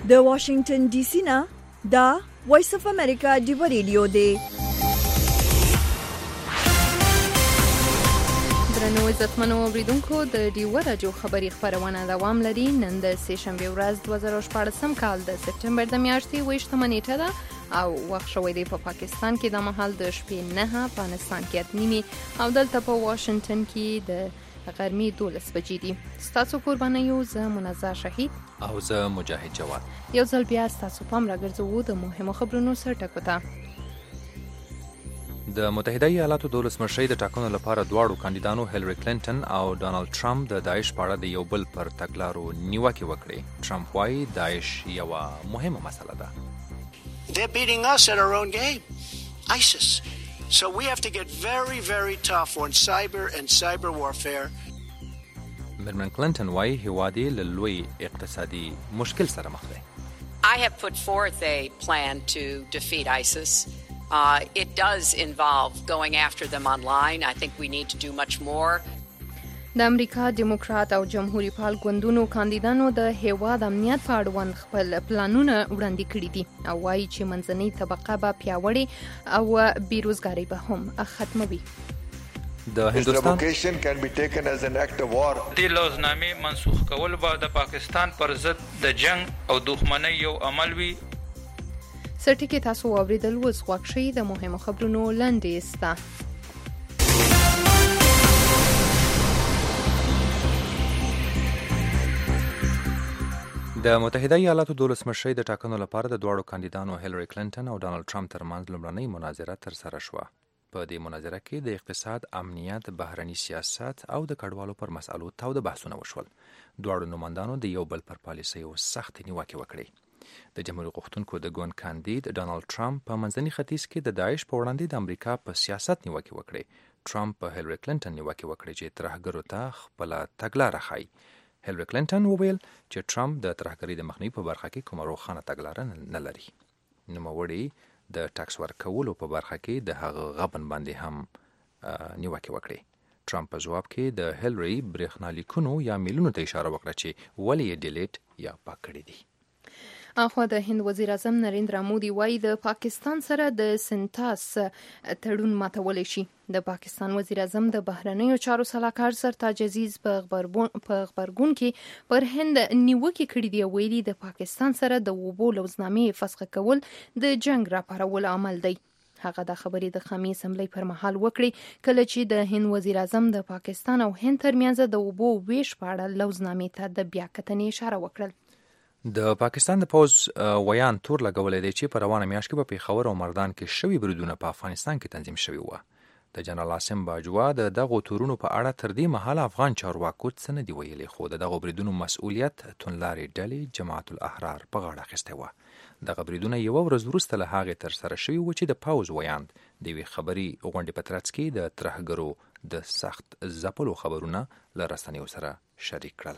د واشنگټن ډي سي نه دا وایس اف امریکا دی ریډیو دی. درنو عزتمنو اوریدونکو د ډیو رادیو خبری خبرونه دوام لري. نن د سهشنبه ورځ 2014 کال د سپټمبر د میاشتې 28 نیټه ده او وخت شوی دی په پاکستان کې د مهال د شپې 9 په افغانستان کې 8 او دلته په واشنگټن کې د غرمې 12 بجې دي. ستاسو قربانیو زه منزه شهید او زه مجاهد جواد یو ځل بیا ستاسو پام راګرځوو د مهمو خبرونو سره ټکو ته. د متحده ایالاتو د ولسمشرۍ د ټاکنو لپاره دواړو کاندیدانو هیلری کلینټن او ډانلډ ټرمپ د داعش په اړه د یو بل پر تګلارو نیوکې وکړې. ټرمپ وایي داعش یوه مهمه مسله ده. They're beating us at our own game, ISIS. So we have to get very, very tough on cyber and cyber warfare. میرمن کلینټن وایي هیواد یې له لوی اقتصادي مشکل سره مخ دی. I have put forth a plan to defeat ISIS. It does involve going after them online. I think we need to do much more. د امریکا دیموکرات او جمهوریت پال ګوندونو کاندیدانو د هیواد امنیت په اړوند خپل پلانونه وړاندې کړي دي او وایي چې منځنۍ طبقه به پیاوړې او بیروزګاري به هم ختموي. د هندوستان د لوزنامې منسوخ کول به د پاکستان پر ضد د جنگ او دښمنۍ یو عمل وي. سرټکی تاسو اوریدل وس غوښشي د مهمو خبرونو لاندې ستا. د متحده ایالاتو د ولسمشرۍ د ټاکنو لپاره د دواړو کاندیدانو هیلری کلینټن او ډانلډ ټرمپ ترمنځ لومړنۍ مناظره ترسره شوه. په دې مناظره کې د اقتصاد، امنیت، بهرني سیاست او د کډوالو پر مسالو تاوده بحثونه وشول. دواړو نمایندانو د یو بل پر پالیسیو سختې نیوکې وکړې. د جمهوریت غوښتونکو د ګوند کاندید ډانلډ ټرمپ په منځني ختیځ کې د داعش په وړاندې د امریکا په سیاست نیوکې وکړې. ټرمپ په هیلری کلینټن نیوکې وکړې چې ترهګرو ته خپله تګلاره ښایي. هیلری کلینټن وویل چې ټرمپ د ترهګرۍ د مخنیوي په برخه کې کومه روښانه تګلاره نه لري. نوموړي د ټکس ورکولو په برخه کې د هغه غبن باندې هم نیوکې وکړې. ټرمپ په ځواب کې د هیلری برېښنالیکونو یا میلونو ته اشاره وکړه چې ولې یې ډیلیټ یا پاک کړي دي. اخوا د هند وزیر اعظم نریندرا مودي وایي د پاکستان سره د سنتاس تړون ماتولی شي. د پاکستان وزیر اعظم د بهرنیو چارو سلاکار سرتاج عزیز په خبرګون کې پر هند نیوکې کړې دي او ویلي د پاکستان سره د اوبو لوزنامې فسخ کول د جنگ راپارولو عمل دی. هغه د خبرې د خامي اسمبلی پر مهال وکړي کله چې د هند وزیر اعظم د پاکستان او هند ترمنځ د اوبو ویش په اړه لوزنامې ته د بیاکتنې اشاره وکړل. د پاکستان د پوز ویان تور لګولې دی چې په روانه میاشت کې په پیښور او مردان کې شوي بریدونه په افغانستان کې تنظیم شوي وو. د جنرال عاصم باجوا د دغو تورونو په اړه تر دې مهاله افغان چارواکو څه نه دی ویلي، خو د دغو بریدونو مسؤلیت توندلارې ډلې جماعت الاحرار په غاړه اخیستی وو. دغه بریدونه یوه ورځ وروسته له هغې ترسره شوي وو چې د پوز ویاند د یوې خبري غونډې په ترڅ کې د ترهګرو د سخت ځپلو خبرونه له رسنیو سره شریک کړل.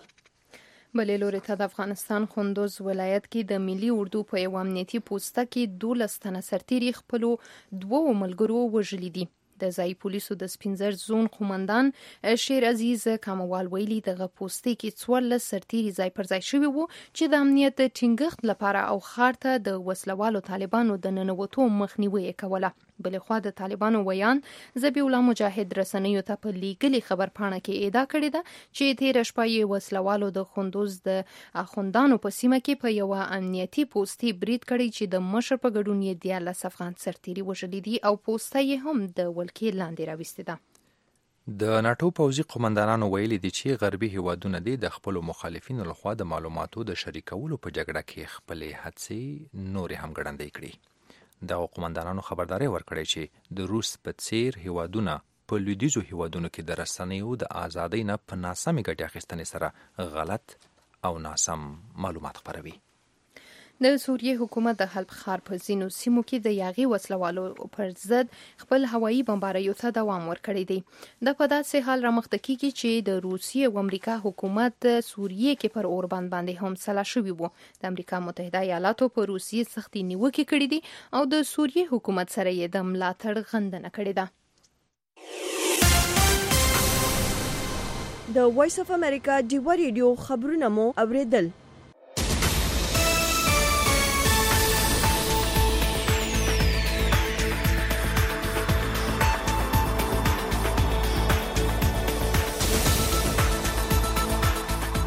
بلې لوري ته د افغانستان خوندوز ولایت کې د ملي اردو په یو امنیتي پوسته کې 12 تنه سرتیري خپلو 2 ملګرو وژلي دي. د ځای پولیسو د سپینزر زون قومندان شیر عزیز کاموال ویلي دغه پوستې کې 14 سرتیري ځای پر ځای شوي وو چې د امنیت د ټینګښت لپاره او ښار ته د وسلوالو طالبانو د ننوتو مخنیوي کوله. بلخوا د طالبانو ویان ذبیح الله مجاهد رسنیو ته په لیګلي خبرپاڼه کې ادعا کړې ده چې تیر شپه یې وسلوالو د خوندوز د اخوندانو په سیمه کې په یو امنیتي پوستې برید کړی چې د مشر په ګډون یې 14 افغان سرتیري وژلي دي او پوسته یې هم د ولکې لاندې راوستې ده. د ناټو پوځي قومندانانو ویلي دي چې غربي هیوادونه دي د خپلو مخالفینو لخوا د معلوماتو د شریکولو په جګړه کې خپلې هڅې نورې هم ګړندۍ کړي. دغه قومندانانو خبرداري ورکړې چې د روس په څیر هیوادونه په لویدیځو هیوادونو کې د رسنیو د ازادۍ نه په ناسمې ګټې اخیستنې سره غلط او ناسم معلومات خپروي. د سوریې حکومت د حلب ښار په ځینو سیمو کې د یاغي وسلوالو پر ضد خپل هوایي بمباریو ته دوام ورکړی دی. د په داسې حال رامخته کیږي چې د روسیې او امریکا حکومت سوریې کې پر اوربند باندې هم سلا شوي وو. د امریکا متحده ایالاتو په روسیې سختي نیوکې کړې دي او د سوریې حکومت سره یې د ملاتړ غندنه کړې ده. د وایس اف امریکا دی ریډیو خبرونه مو اوریدل.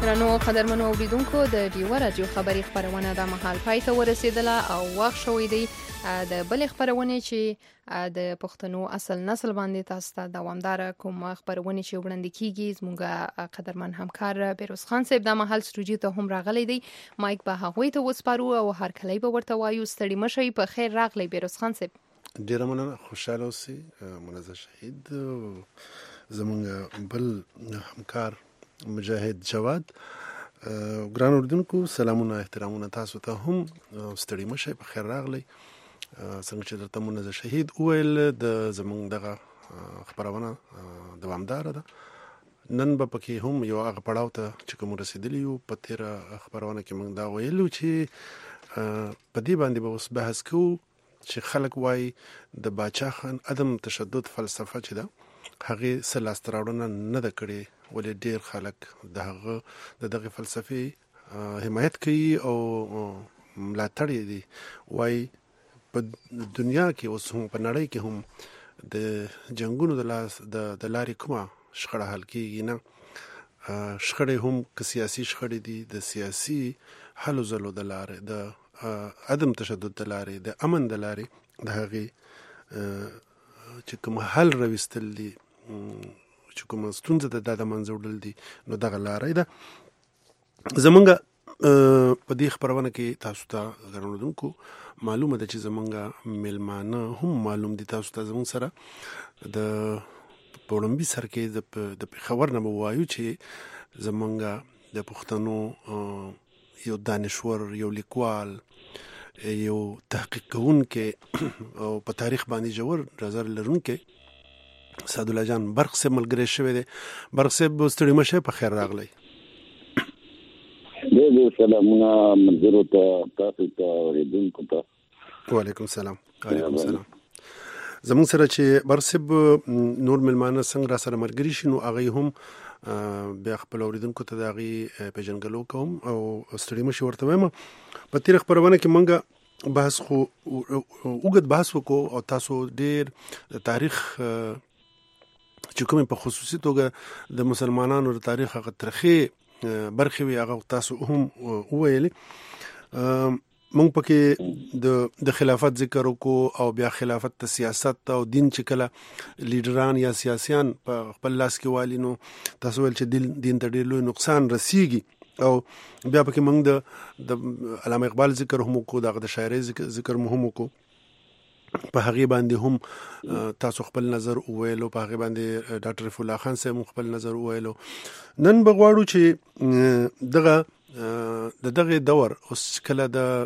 درنو قدرمنو اوریدونکو د ډیو رادیو خبری خبرونه د مهال پای ته ورسیدله او وخت شوی دی د بل خبرونه چې د پښتنو اصل نسل باندې تاسو ته دوامدار کوم خبرونه چې وړاندې کیږي زموږ قدرمن همکار بیروز خان صاحب د مهال سټوډیو ته هم راغلی دی مایک به هغه ته وسپارو او هر کله به ورته وایو ستړي مشي په خیر راغلی بیروز خان صاحب. ډیره مننه خوشاله اوسئ منزه شهید زمونږ بل همکار مجاهد جواد. ګران اوردونکو سلامونه احترامونه تاسو ته هم ستړي مشئ په خیر راغلی. څنګه چې درته منزه شهید وویل د زمونږ دغه خبرونه دوامداره ده. نن به پکې هم یو هغه پړاو ته چې کوم رسیدلی یو په تیره خبرونه کې موږ دا ویلو چې په دې باندې به اوس بحث کوو چې خلک وایي د باچا خان عدم تشدد فلسفه چې ده هغه سلاسته راوړنه نه ده کړې ولې ډیر خلک دغه فلسفي حمایت کوي او ملاتړ دي. وایي په دنیا کې اوس هم په نړۍ کې هم د جنگونو د لارې کومه شخړه حل کیږي نه. شخړې هم که سیاسي شخړې دي د سیاسي حل زلو د لارې د عدم تشدد د لارې د امن د لارې د هغه چې کوم حل راوستل دي چې کوم ستونزه د منځ وړل دي نو دغه لارې ده. زمونږ په دې خبرونه کې تاسو ته غواړم معلومه ده چې زمونږ ملمانه هم معلوم دي تاسو ته زمونږ سره د پوړمبي سر کې د خبر نه وایو چې زمونږ د پښتنو یو دانشور یو لیکوال یو تحقیق کوونکې او په تاریخ باندې جوړ نظر لرونکې سعد الله جان برق سے ملګری شوی دی. برق سے ستړي مشه په خیر راغلی. دې سلامونه منځرو ته تاسو ته اوریدونکو ته وعلیکم السلام. وعلیکم السلام. زموږ سره چې برق سے نور ملمانه څنګه را سره ملګری شي نو هغه هم بیا خپل اوریدونکو ته د هغې پیژنګلو کوم او ستړي مشي ورته وایم. په تېره خبرونه کې موږ بحث خو اوږد بحث وکړو او تاسو ډېر د تاریخ چې کومې په خصوصي توګه د مسلمانانو د تاریخ هغه ترخې برخې وي هغه تاسو هم وویلې. موږ پکې د خلافت ذکر وکړو او بیا خلافت ته سیاست او دین چې کله لیډران یا سیاسيان په خپل لاس کې والي نو تاسو ویل چې دین ته ډېر لوی نقصان رسیږي او بیا پکې موږ د علامه اقبال ذکر هم وکړو دغه د شاعرۍ ذکر هم وکړو په هغه باندې هم تاسو خپل نظر وویلو په هغه باندې ډاکټر رفیع الله خان صاحب خپل نظر وویلو. نن بغواړو چې دغه دور اوس کله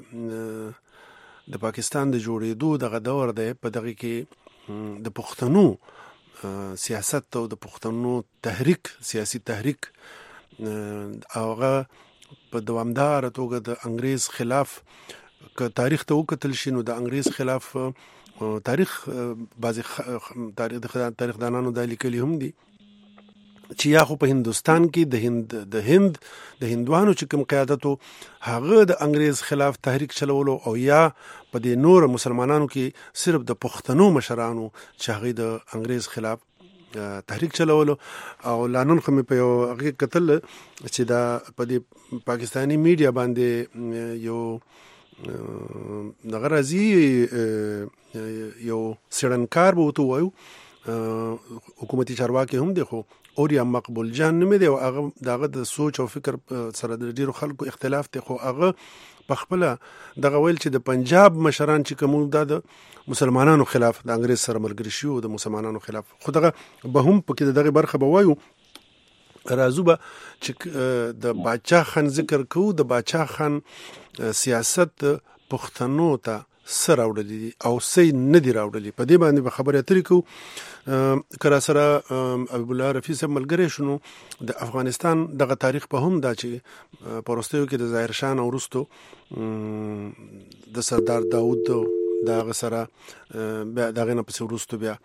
د پاکستان د جوړېدو دغه دور دی په دغه کې د پښتنو سیاست او د پښتنو تحریک سیاسي تحریک هغه په دوامدار توګه د انګريز خلاف که تاریخ ته وکتل شي نو د انګريز خلاف تاریخ بعضی تاریخ دانانو د لیکلي هم دي چې یا خو په هندستان کې د هندوانو چې کوم قیادتو هغه د انګريز خلاف تحریک چلولو او یا په دې نور مسلمانانو کې صرف د پښتنو مشرانو چې هغه د انګريز خلاف تحریک چلولو او لانن خو په یو هغه قتل چې دا په دې پاکستانی میډیا باندې یو دغه راځي یو سړنکار به وته وایو حکومتي چارواکي هم دي خو اوریا مقبول جان نه دی او هغه دغه د سوچ او فکر سره د ډیرو خلکو اختلاف دی خو هغه په خپل دغه ویل چې د پنجاب مشران چې کوم د مسلمانانو خلاف د انګريز سره ملګری شو د مسلمانانو خلاف خو دغه به هم پکې دغه برخه به وایو راځو به چې د باچا خان ذکر کوو. د باچا خان سیاست پښتنو ته سره راوړلي او سي نه دی راوړلي په دې باندې به خبرې اترې کوو. کله سره ابو الله رفیع صاحب ملګری شنو د افغانستان دغه تاریخ په هم دا چې پرستیو کې د ظاهر شاه او وروستو د سردار داود دغه سره دغه نه پسې وروستو بیا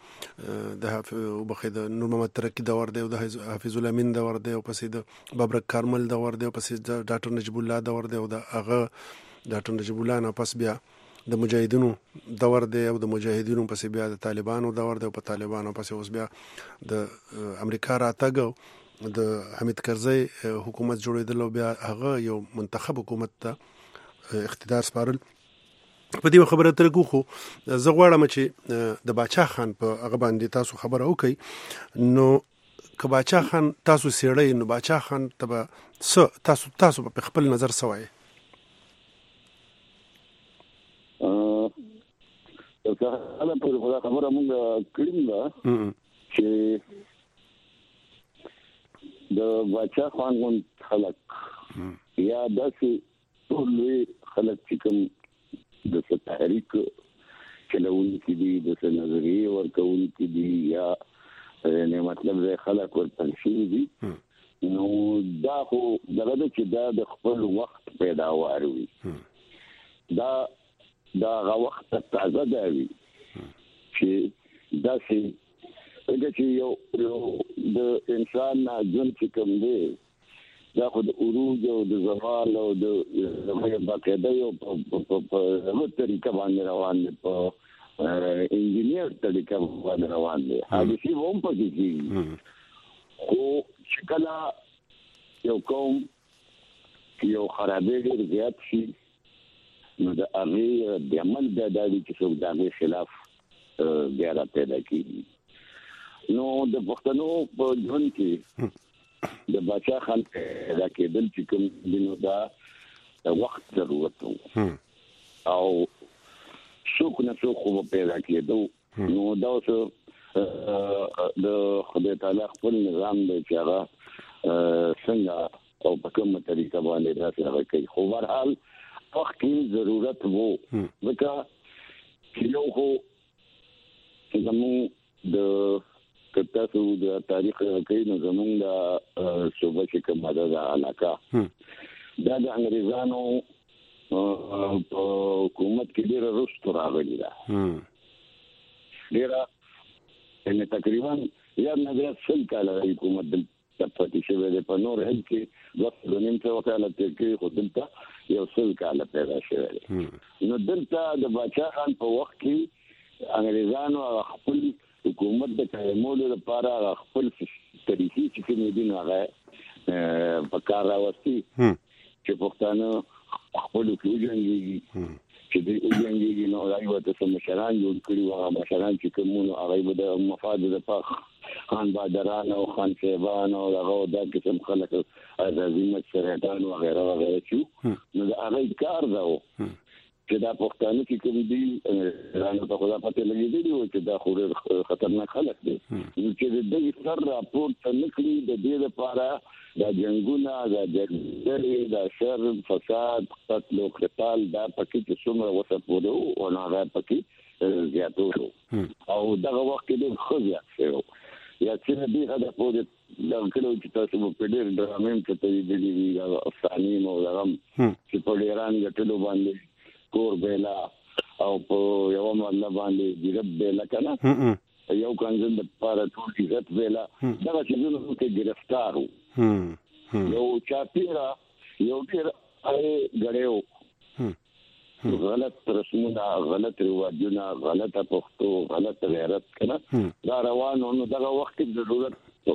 د نور محمد ترکی دور دی او د حافظ الامین دور دی او پسې د بابرک کارمل دور دی او پسې د ډاکټر نجیب الله دور دی او د هغه ډاکټر نجیب الله نه پس بیا د مجاهدینو دور دی او د مجاهدینو پسې بیا د طالبانو دور دی او په طالبانو پسې اوس بیا د امریکا راتګ د حمید کرزي حکومت جوړېدل او بیا هغه یو منتخب حکومت ته اقتدار سپارل. په دې خبره ترګو خو زه غواړم چې د باچا خان په هغه باندې تاسو خبره وکړئ. نو که باچا خان تاسو سیړی نو باچا خان ته تاسو په خپل نظر سوای هغه په خبره مونږ کړم دا چې د باچا خان غون خلک یا داسې ټول خلک چې کوم د تحریک چلوونکي دي د نظریې ورکوونکي دي یا نه مطلب زه خلک ورپسې دي نو دا خو دغه چې دا د خپل وخت پیداوار وي دا هغه وخت تازه دی چې دا چې یو د انسان ژوند چې کوم دی دا خو د عروج او د زوال او د باقاعده یو په طریقه باندې روان دی په انجینیر طریقه باندې روان دی هغه شی هم پکې کیږي خو چې کله یو قوم یو خرابې ډېر زیات شي نو د هغه د عمل د دادی چې څوک د خلاف بیا را پیدا کیږي نو د پښتنو په ژوند کې د باچا خان پیدا کېدل چې کوم دینو دا وخت ضرورت او څوک نه څوک خو پیدا کېدو نو دا اوس د خدای تعالی خپل نظام دی چې هغه څنګه او په کومه طریقه باندې دا هغه کوي خو بهرحال وخت کې ضرورت وو ځکه یو خو زموږ د کتاسو د تاریخ کې نو زموږ د صوبه چې کومه ده علاقه دا د انګريزانو په حکومت کې ډېر وروسته راغلی ده ډېر ان تقریبا یا نه څل کال حکومت د پاتې شوی دی په نور هند کې وخت د نیم څو کال کې خو دلته یو څل کال پیدا شوی دی نو دلته د باچا خان په وخت کې انګريزانو خپل حکومت د قائمولو لپاره خپل تاریخي چې کوم دي هغه په کار راوستي چې پښتانه خپل کېږي چې د وګړي نو راځي ته مشران جوړ کړي او مشران چې کومو هغه د مفاد لپاره خان بادران او خان شیبان او هغه د قسم خلک عظیمت سرطان او غیره وغیره چې نو هغه کار دا چې دا پښتانه چې کوم دي رانه په خدا پته لګیدلی او چې دا خوري خطرناک خلک دي چې د دې سر راپورټ نکړي د دې لپاره دا جنگونه دا جګړې دا شر فساد قتل او قتال دا پکې چې څومره وسپورو او هغه پکې زیاتو او دغه وخت کې خو زیات شو یا چې دې هدا په دا کله چې تاسو په ډېر ډرامې کې ته دې افسانې مو لغم چې په ایران غټلو باندې کور بیلا او په یو مله باندې ډیرب بیلا کنه یو کنځل د پاره ټول عزت بیلا دا چې نو کې گرفتار یو چاپیرا یو ډیر غړیو غلط رسمونه غلط رواجونه غلطه پښتو غلط غیرت کنه دا روانو نو دغه وخت ضرورت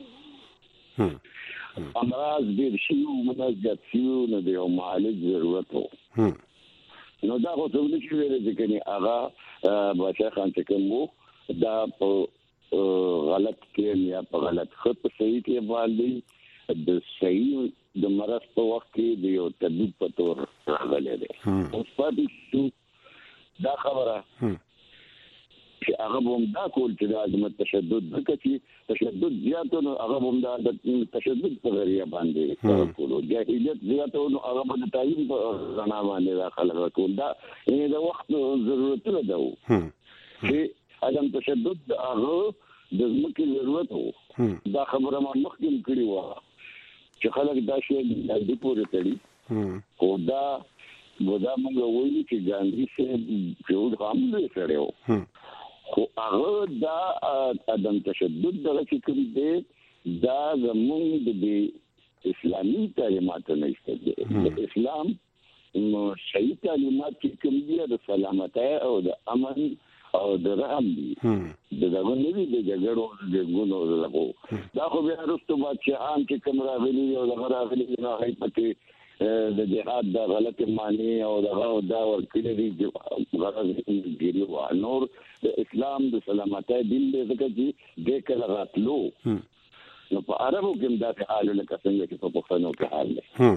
امراض ډیر شي منځ شي نو د یو معالج ضرورت وو نو دا خو څه نشي ویل چې هغه باچا خان چې کوم دا په غلط کې یا په غلط خط په صحیح کې باندې د صحیح د مرض په وخت کې د یو طبيب په تور راغلی دی اوس پاتې دا خبره چې هغه هم دا کول چې د عظمت تشدد وکړي تشدد زیاتو نو هغه هم دا د تشدد په ذریعہ باندې کولو جاهلیت زیاتو نو هغه په تعلیم په رڼا باندې داخله کول دا د وخت ضرورت ده چې عدم تشدد هغه د ځمکې ضرورت وو دا خبره ما مخکې کړې و چې خلک دا شی د پوره تړي او دا موږ وایو چې ګاندھی سے جوړ هم لري خو هغه دا عدم تشدد دغه چې کوم دی دا زموږ د اسلامي تعلیماتو نه ایستل د اسلام صحیح تعلیمات چې کوم دي د سلامتی او د امن او د رحم دي دغه نوی د جګړو د ګونو لګو دا خو بیا وروسته بادشاہان چې کوم راغلي او دغه راغلي نه هي پکې د جهاد د غلط معنی او دغه دا ورکړي دي غرض ګیري و نور د اسلام د سلامتۍ دین دې ځکه چې د کله راتلو نو په عربو کې دا حال لکه څنګه چې په پښتنو کې حال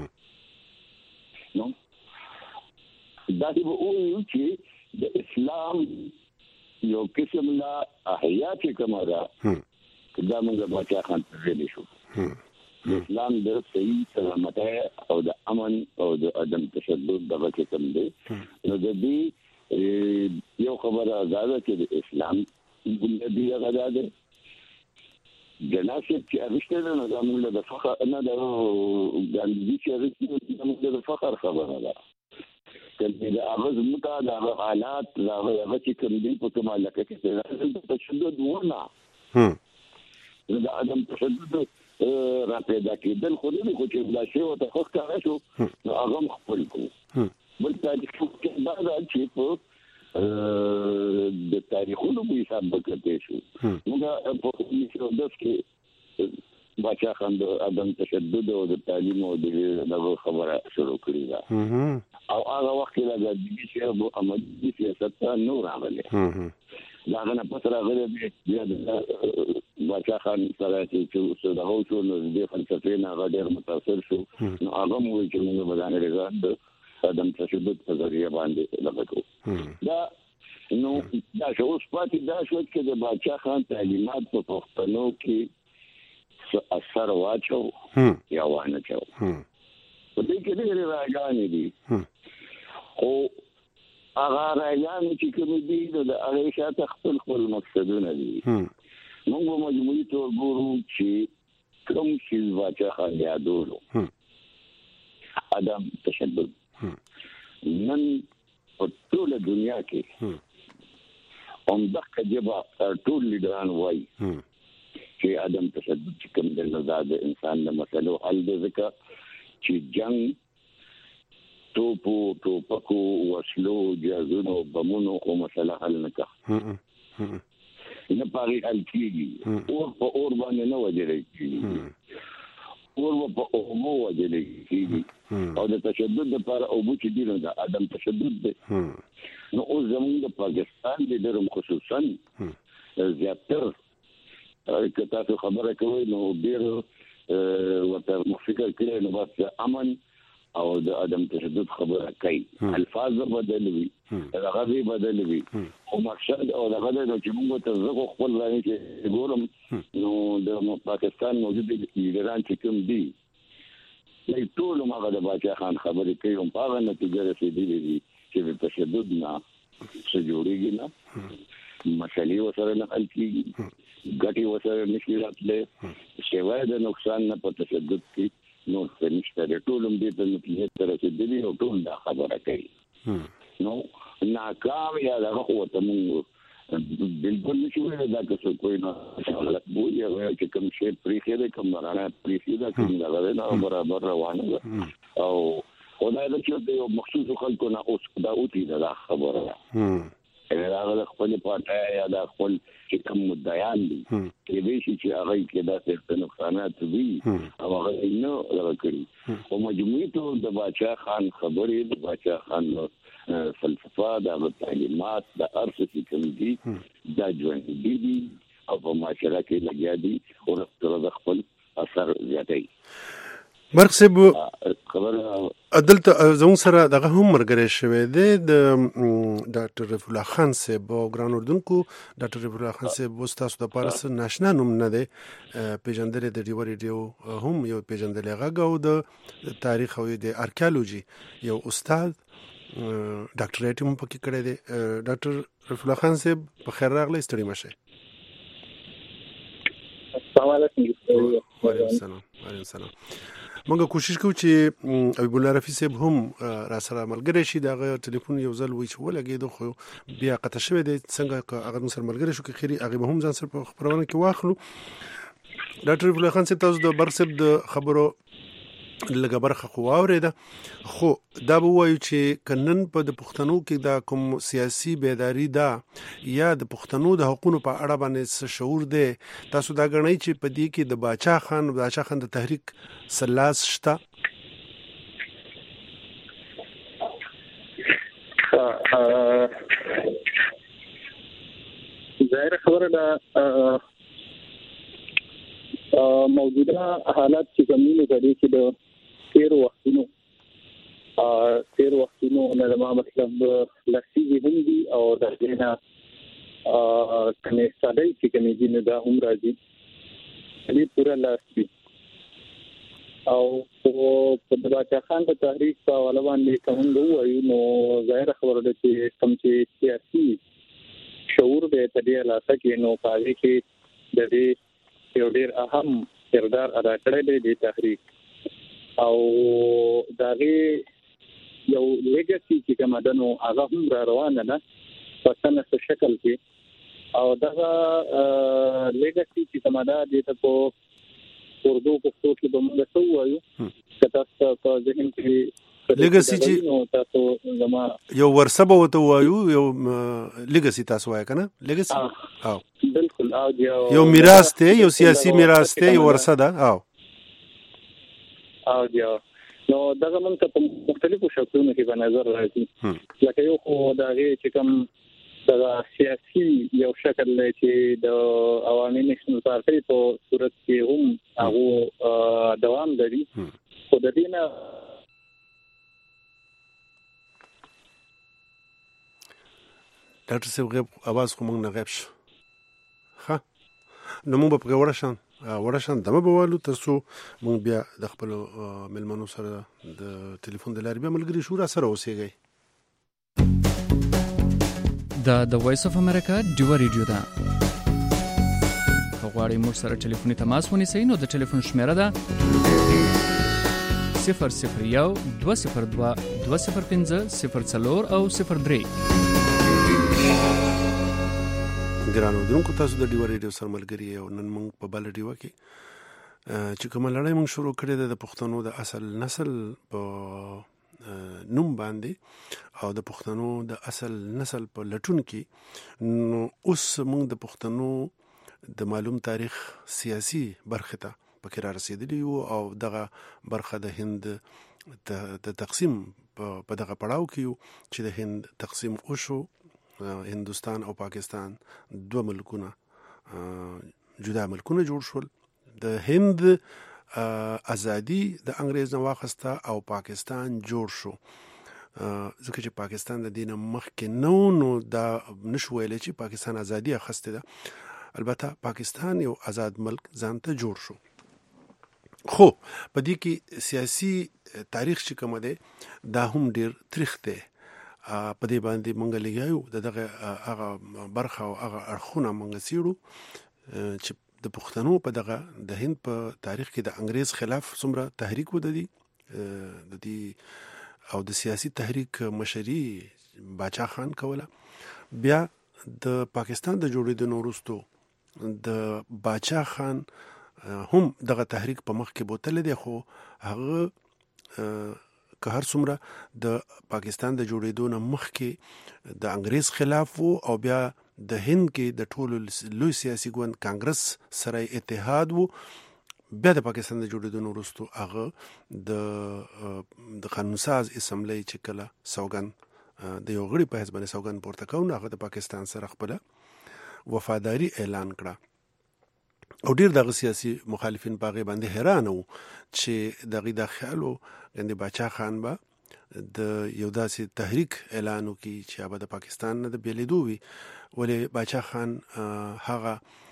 دی نو دا دی وایي چې د اسلام یو قسم لا احیات کمرا دا موږ بچا خان ته ویل شو اسلام د صحیح سلامتۍ او د امن او د عدم تشدد دغه کوم دی نو د دې یو خبره زاده چې د اسلام بنیادی غدا ده جناسب چې ارشته نه د موږ د فخر نه د ګاندي چې ارشته د موږ د فخر خبره ده کله دا اغاز متا دا حالات دا هغه چې کوم دي په کومه لکه چې د تشدد ونه دا عدم تشدد را پیدا کېدل خو نه خو چې دا شی او ته خوښ کار شو نو هغه خپل کو بل تاریخ کې دا چې په د تاریخونو په حساب وکړې شو موږ په دې کې بچا خان د عدم تشدد او د تعلیم او د خبره شروع کړې ده او هغه وخت لا د دې چې ابو امدي سیاست نور راغلی دا غنه پس راغلی بیا د بچا خان سره چې د هوڅو نو د فلسفې نه غډر متاثر شو نو هغه مو چې موږ بدانه لري د عدم تشدد په ذریعہ باندې لګو دا نو دا شو سپاتې دا شو چې د بچا خان تعلیمات په پښتنو کې اثر واچو یا وانه چو په دې کې ډېر راګانې دي خو هغه راګانې چې کوم دي د هغه شاته خپل مقصدونه دي موږ مجموعي تور ګورو چې کوم شی واچا خان یادولو عدم تشدد نن په ټول دنیا کې هم دغه جواب ټول لیدران وایي چې عدم تشدد کوم د نزاد انسان د مسلو حل د ذکر چې جنگ توپکو وسلو جازونو بمونو او مسله حل نه کا نه پاري حل کیږي او په اور باندې نه وجري کیږي او په اومو وجري کیږي او د تشدد لپاره او چې دی نو د عدم تشدد دی نو او زموږ د پاکستان د درم خصوصا زیاتر که تاسو خبره کوئ نو ډیر ورته فکر کړئ نو بس امن او د عدم تشدد خبره کوي الفاظ بدلوي هغه بدلوي او مقصد او هغه د چې موږ ته زغ خپل راځي چې ګورم نو د پاکستان موجود لیډران چې کوم دي لکه ټول هغه د بچا خان خبرې کوي او په هغه نتیجه رسیدلې دي چې د تشدد نه څه جوړیږي نه مسلې وسره نه حل کیږي ګټي وسره نشي راتلې شوای د نقصان نه په تشدد کې نو څنګه ټول دې ته نتیجه تر رسیدلې او ټول دا خبره کوي نو ناکام یا دا قوت موږ بالکل نشو دا که کوئی نه حالت بو یا چې کوم شی پریخي ده کوم رانه پریخي ده کوم دا نه برابر روانه او خدای دې چې یو مخصوص خلکو نه اوس دا اوتی دا خبره دا هغه خپل پټه یا دا خپل چې کوم مدعیان دي کې دې چې هغه کې دا څه نقصانات دي او هغه نو راکړي او مجموعي ته د بچا خان خبرې د بچا خان فلسفه د تعلیمات د ارث چې کوم دي دا ژوند دي او په معاشره کې لګیا دي او تر خپل اثر زیاتوي مرخصب عدالت زمون سره دغه هم مرګره شوی دی د ډاکټر رفیع الله خان صاحب او ګران اردوونکو ډاکټر رفیع الله خان صاحب وستاسو د پارس ناشنا نوم نه دی پیژندل د ډیو ریډیو هم یو پیژندل غږ او د تاریخ او د آرکیالوجي یو استاد ډاکټریټ هم پکې کړی دی ډاکټر رفیع الله خان صاحب په خیر راغلی ستړي مشه السلام علیکم وعلیکم السلام موږ کوشش کوو چې حبیب الله رفیع صاحب هم را سره ملګری شي دغه ټلیفون یو ځل وی چې ولګید خو بیا قطع شوی دی څنګه هغه سره ملګری شو کې خيري هغه هم ځان سره په خبرونه کې واخلو ډاکټر حبیب الله خان صاحب تاسو د برسب د خبرو لږه برخه خو واورېده. خو دا به ووایو چې کنن په د پښتنو کې دا کوم سیاسي بیداری ده یا د پښتنو د حقوقو په اړه باندې شعور دی، تاسو دا ګڼئ چې په دې کې د باچا خان د تحریک سلاس شته؟ ظاهر خبره ده موجوده حالات چې کومینه کوي چې د تیر وختونو نه ما مطلب لسیږي هم دي او د دینه کني ساده چې کومې دي نه دا هم راځي دې پورا لاسي او په باچا خان د تحریک په اړه باندې کوم وایو نو ظاهر خبره ده چې کوم چې سیاسي شعور به په دې علاقه کې نو پاره کې د دې یو ډیر اهم کردار ادا کړی دی د تحریک او دغه یو لیګاسي چې کومه ده نو هغه هم را روانه ده په څنګه شکل کې او دغه لیګاسي چې کومه ده د په اردو پښتو کې به موږ څه وایو چې تاسو په ذهن کې لیګاسي چې تاسو زما یو ورثه به وته وایو، یو لیګاسي تاسو وایي کنه لیګاسي او بالکل او یو میراث ته، یو سیاسي میراث ته، یو ورثه ده او نو دغه موږ په مختلفو شکلونو کې په نظر راځي لکه یو خو دغه چې کوم د سیاسي یو شکل دی چې د عوامي نېشنل پارټي په صورت کې هم هغه دوام لري خو د دې نه ډاکټر صاحب غیب اواز خو موږ نه غیب شو ها نو موږ په ورشان دمه بوالو ترڅو موږ بیا د خپل ملمنو سره د ټلیفون د لارې بیا ملګری شو را سره اوسېږي. د وایس اف امریکا ډیو ریډیو ده. غواړئ موږ سره ټلیفوني تماس ونیسئ نو د ټلیفون شمیره ده 001 202 205 04 او 03. ګرانو درنکو تاسو د ډیو ریډیو سره ملګری یو. نن موږ په بل ډیو کې چې کومه لړۍ موږ شروع کړې ده د پښتنو د اصل نسل په نوم باندې او د پښتنو د اصل نسل په لټون کې، نو اوس موږ د پښتنو د معلوم تاریخ سیاسي برخه ته پکې را رسیدلی یو او دغه برخه د هند د تقسیم په دغه پړاو کې چې د هند تقسیم وشو. هندوستان او پاکستان دوه ملکونه جدا ملکونه جوړ شول. د هند ازادي د انګريز نه واخسته او پاکستان جوړ شو. ځکه چې پاکستان د دینه مخکې نو دا نشو ویل چې پاکستان ازادي اخسته ده، البته پاکستان یو آزاد ملک ځان ته جوړ شو. خو په دې کې سیاسي تاریخ چې کوم دی دا هم ډیر تاریخ دی. په دې باندې مونږ لګیاو دغه هغه برخه او هغه اړخونه مونږ سیړو چې د پښتنو په دغه د هند په تاریخ کې د انګريز خلاف څومره تحریک ودی د دې او د سیاسي تحریک مشري باچا خان کوله. بیا د پاکستان د جوړېدو وروسته د باچا خان هم دغه تحریک په مخ کې بوتل دی، خو هغه که هر څومره د پاکستان د جوړېدو نه مخکې د انګريز خلاف او بیا د هند کې د ټولو لوی سیاسي ګوند کانګرس سره اتحاد وو. بیا د پاکستان د جوړېدو نه وروسته هغه د قانون ساز اسمبلی چې کله سوګند د یو غړي په حساب باندې سوګند پورته کاوه، هغه د پاکستان سره خپل وفاداری اعلان کړه او ډیر دغه سیاسي مخالفین باغې باندې حیران وو چې دغه د خیالو غندې باچا خان به د یو داسې تحریک اعلان وکړي چې هغه د پاکستان نه د بیلیدو وي. ولې باچا خان هغه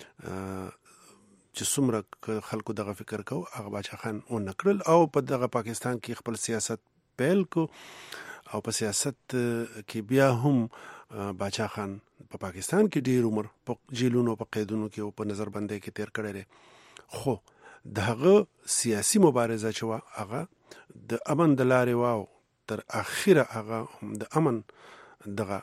چې څومره خلکو دغه فکر کو هغه باچا خان اون نکړل او په دغه پاکستان کې خپل سیاست پیل کو او په سیاست کې بیا هم باچا خان په پاکستان کې ډیر عمر په جیلونو په قیدونو کې او په نظر بندۍ کې تیر کړی دی. خو دغه سیاسي مبارزه چې هغه د امن د لارې واو تر اخره هغه د امن دغه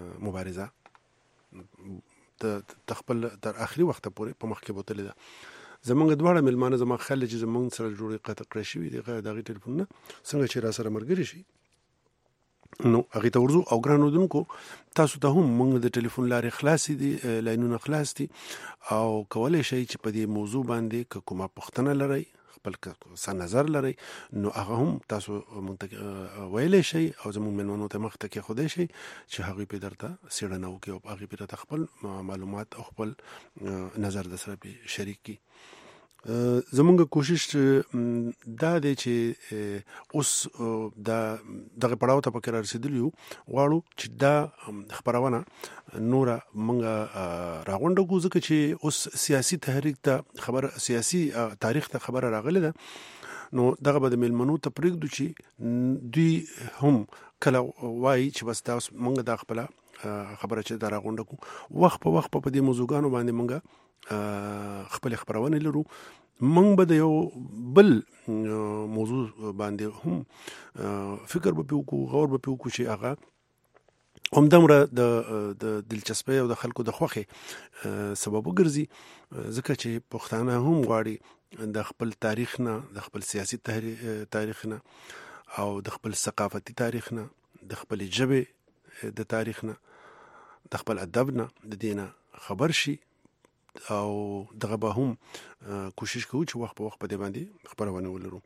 مبارزه د خپل تر اخري وخت پورې په مخ کې بوتلې ده. زمونږ دواړه ملمانه زما خیال چې زمونږ سره جوړې قطع کړی شوي دي دغه ټلیفونونه څنګه چې را سره مرګري شي نو هغه ته ورزو او ګران اوردونکو تاسو ته هم موږ د ټلیفون لارې خلاصې دي لاینونه خلاص دي او کولای شئ چې په دې موضوع باندې کومه پوښتنه لرئ خپل څه نظر لرئ نو هغه هم تاسو مونږ ویلی شئ او زموږ مېلمنو ته مخ ته کېښودی شئ چې هغوی پرې درته څېړنه وکړي او هغوی پرې درته خپل معلومات او خپل نظر در سره پرې شریک کړي. زمونږ کوشش دا دی چې اوس دغه پړاو ته پکې را رسېدلي یو غواړو چې دا خپرونه نوره مونږ راغونډه کړو ځکه چې اوس سیاسي تحریک ته خبره سیاسي تاریخ ته خبره راغلې ده نو دغه به د مېلمنو ته پرېږدو چې دوی هم کله وایي چې بس دا اوس مونږ دا خپله خبره چې دا راغونډه کړو وخت په وخت په دې موضوعګانو باندې مونږ خپل خبرونه لرو. مونږ به د یو بل موضوع باندې هم فکر به وکړو غور به وکړو چې هغه همدمره د دلچسپۍ او د خلکو د خوښۍ سبب وګرځي ځکه چې پښتانه هم غواړي د خپل تاریخ نه د خپل سیاسي تاریخ نه او د خپل ثقافتي تاریخ نه د خپل ژبې د تاریخ نه د خپل ادب نه د دې نه خبر شي او دغه به هم کوشش کوو چې وخت په وخت په دې باندې خبرونه ولرو.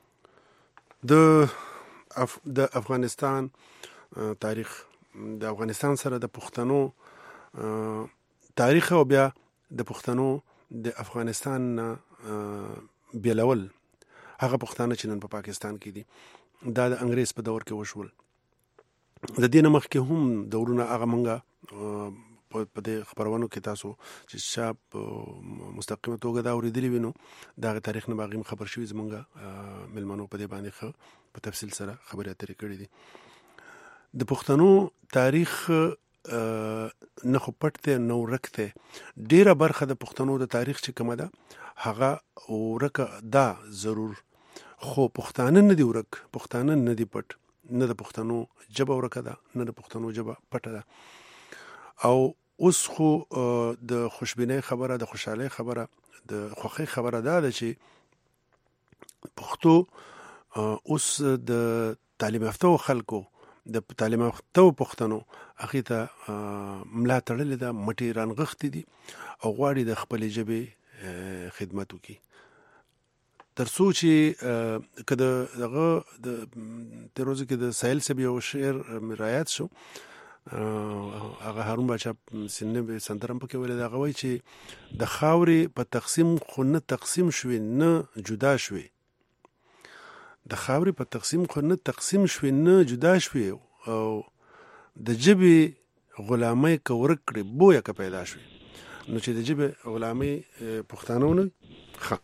د افغانستان تاریخ د افغانستان سره د پښتنو تاریخ او بیا د پښتنو د افغانستان بیلول هغه پښتانه چې نن په پاکستان کې دي دا د انګریز په دور کې وشول. د دې نه مخکې هم دورونه هغه منګه په دې خبرونو کې تاسو چې شاب مستقیمه توګه دا اوریدلی وینو دا تاریخ نه باغیم خبر شوی زمونږ ملمنو په دې باندې په تفصیل سره خبرې اترې کړې دي. د پښتنو تاریخ نه خو پټ دی نه ورک دی. ډیره برخه د پښتنو د تاریخ چې کومه ده هغه ورکه دا ضرور خو پښتانه نه دی ورک پښتانه نه دی پټ نه د پښتنو ژبه ورکه ده نه د پښتنو ژبه پټه ده. او اوس خو د خوشبینۍ خبره د خوشحالۍ خبره د خوښۍ خبره ده چې پښتو اوس د تعلیم یافته خلکو د تعلیم یافته پښتنو هغې ته ملا تړلې ده مټې رانغښتې دي او غواړي د خپلې ژبې خدمت وکړي تر څو چې که دغه د تېر ورځو کې د ساحل صاحب یو شعر رایاد شو هغه هارون باچا سنه سندرم پکې ویل دا غوي چې د خاورې په تقسیم خو نه تقسیم شوي نه جدا شوي د خاورې په تقسیم خو نه تقسیم شوي نه جدا شوي او د ژبې غلامۍ که ورک کړي بویه که پیدا شوي نو چې د ژبې غلامۍ پښتانه ونه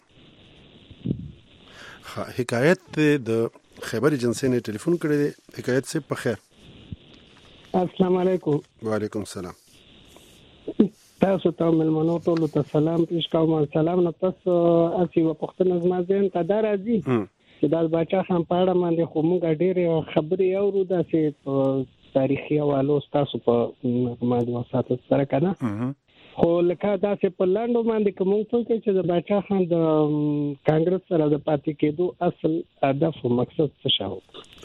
حکایت د خیبر ایجنسی نه ټلیفون کړی دی. حکایت صاحب په خیر. السلام علیکم. وعلیکم السلام. تاسو ته ملمنو ټولو ته سلام پیش کوم. سلام نه پس اسی و پښتنه زما ذهن ته دا راځي چې د باچا خان په اړه باندې خو موږ ډېرې خبرې اورو داسې تاریخي حوالو تاسو په معلوماتو سره کنه خو لکه داسې په لاندو باندې کوم څه چې د باچا خان د کانګرس سره د پاتې کېدو اصل هدف او مقصد څه شاو.